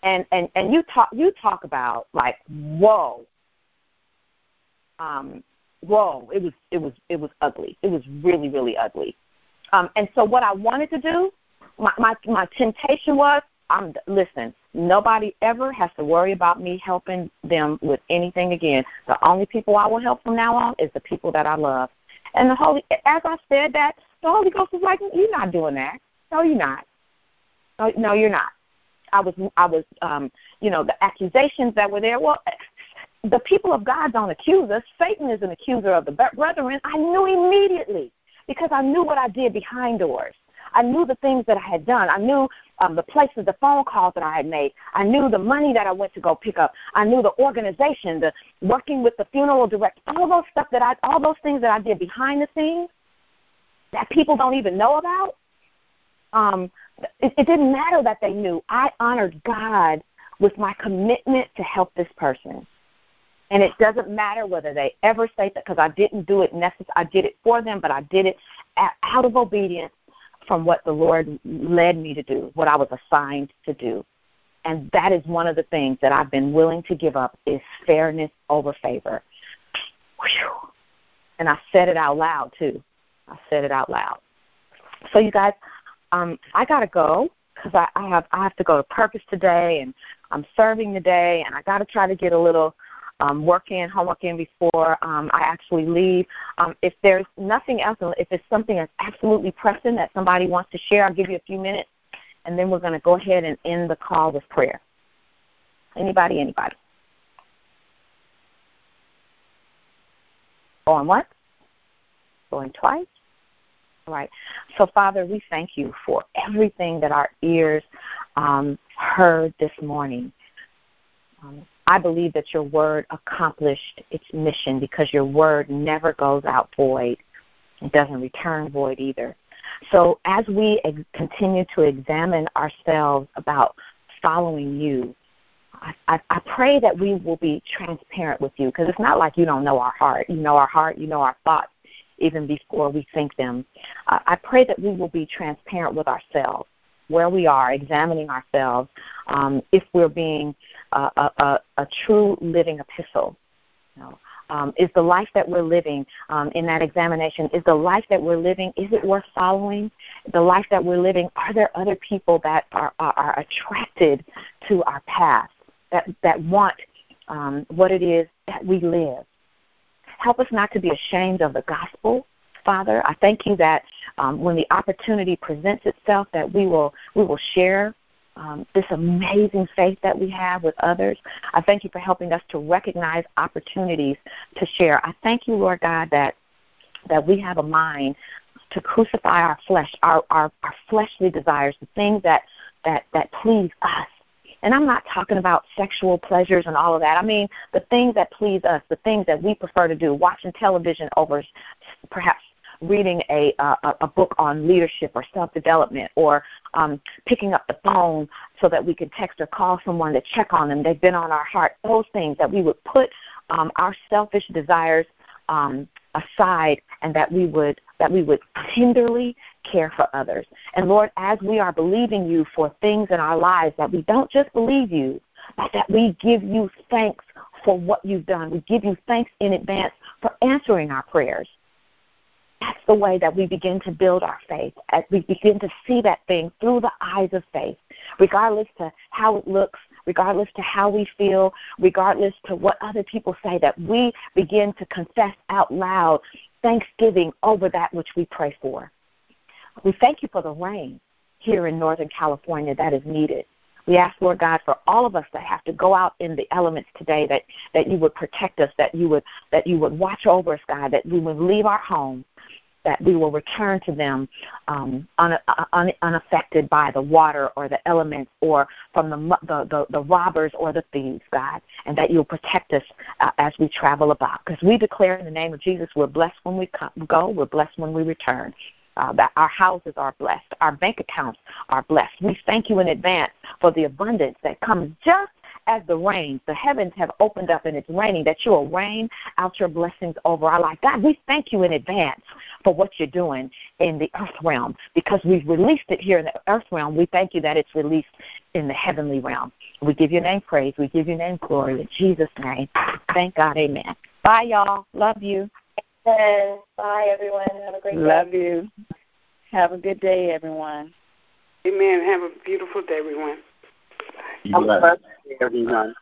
[SPEAKER 12] And you talk about like whoa. Whoa, it was ugly. It was really, really ugly. And so what I wanted to do, my temptation was, listen, nobody ever has to worry about me helping them with anything again. The only people I will help from now on is the people that I love. And as I said that, the Holy Ghost was like, you're not doing that. No, you're not. No, you're not. I was, the accusations that were there. Well, the people of God don't accuse us. Satan is an accuser of the brethren. I knew immediately because I knew what I did behind doors. I knew the things that I had done. I knew the places, the phone calls that I had made. I knew the money that I went to go pick up. I knew the organization, the working with the funeral director, all those things that I did behind the scenes that people don't even know about. It didn't matter that they knew. I honored God with my commitment to help this person. And it doesn't matter whether they ever say that, because I didn't do it I did it for them, but I did it out of obedience from what the Lord led me to do, what I was assigned to do. And that is one of the things that I've been willing to give up is fairness over favor. Whew. And I said it out loud, too. I said it out loud. So, you guys, I got to go because I have to go to Purpose today, and I'm serving today, and I got to try to get a little homework in before I actually leave. If there's nothing else, if it's something that's absolutely pressing that somebody wants to share, I'll give you a few minutes, and then we're going to go ahead and end the call with prayer. Anybody? Going once? Going twice? All right. So, Father, we thank you for everything that our ears heard this morning. I believe that your word accomplished its mission because your word never goes out void. It doesn't return void either. So as we continue to examine ourselves about following you, I pray that we will be transparent with you, because it's not like you don't know our heart. You know our heart, you know our thoughts even before we think them. I pray that we will be transparent with ourselves, where we are, examining ourselves, if we're being a true living epistle. Is the life that we're living in that examination, is the life that we're living, is it worth following? The life that we're living, are there other people that are attracted to our path, that want what it is that we live? Help us not to be ashamed of the gospel, Father. I thank you that when the opportunity presents itself, that we will share this amazing faith that we have with others. I thank you for helping us to recognize opportunities to share. I thank you, Lord God, that we have a mind to crucify our flesh, our fleshly desires, the things that please us. And I'm not talking about sexual pleasures and all of that. I mean the things that please us, the things that we prefer to do, watching television over perhaps reading a book on leadership or self-development, or picking up the phone so that we can text or call someone to check on them. They've been on our heart. Those things that we would put our selfish desires aside, and that we would tenderly care for others. And Lord, as we are believing you for things in our lives, that we don't just believe you, but that we give you thanks for what you've done. We give you thanks in advance for answering our prayers. That's the way that we begin to build our faith, as we begin to see that thing through the eyes of faith, regardless to how it looks, regardless to how we feel, regardless to what other people say, that we begin to confess out loud thanksgiving over that which we pray for. We thank you for the rain here in Northern California that is needed. We ask, Lord God, for all of us that have to go out in the elements today, that you would protect us, that you would watch over us, God, that we would leave our home, that we will return to them unaffected by the water or the elements or from the robbers or the thieves, God, and that you'll protect us as we travel about. Because we declare in the name of Jesus, we're blessed when we go, we're blessed when we return. that our houses are blessed, our bank accounts are blessed. We thank you in advance for the abundance that comes just as the rain. The heavens have opened up and it's raining, that you will rain out your blessings over our life. God, we thank you in advance for what you're doing in the earth realm, because we've released it here in the earth realm. We thank you that it's released in the heavenly realm. We give your name praise. We give your name glory. In Jesus' name, thank God. Amen. Bye, y'all. Love you.
[SPEAKER 7] And bye, everyone. Have a great day.
[SPEAKER 13] Love you. Have a good day, everyone.
[SPEAKER 3] Amen. Have a beautiful day, everyone.
[SPEAKER 5] Be blessed.
[SPEAKER 9] Have a blessed day, everyone.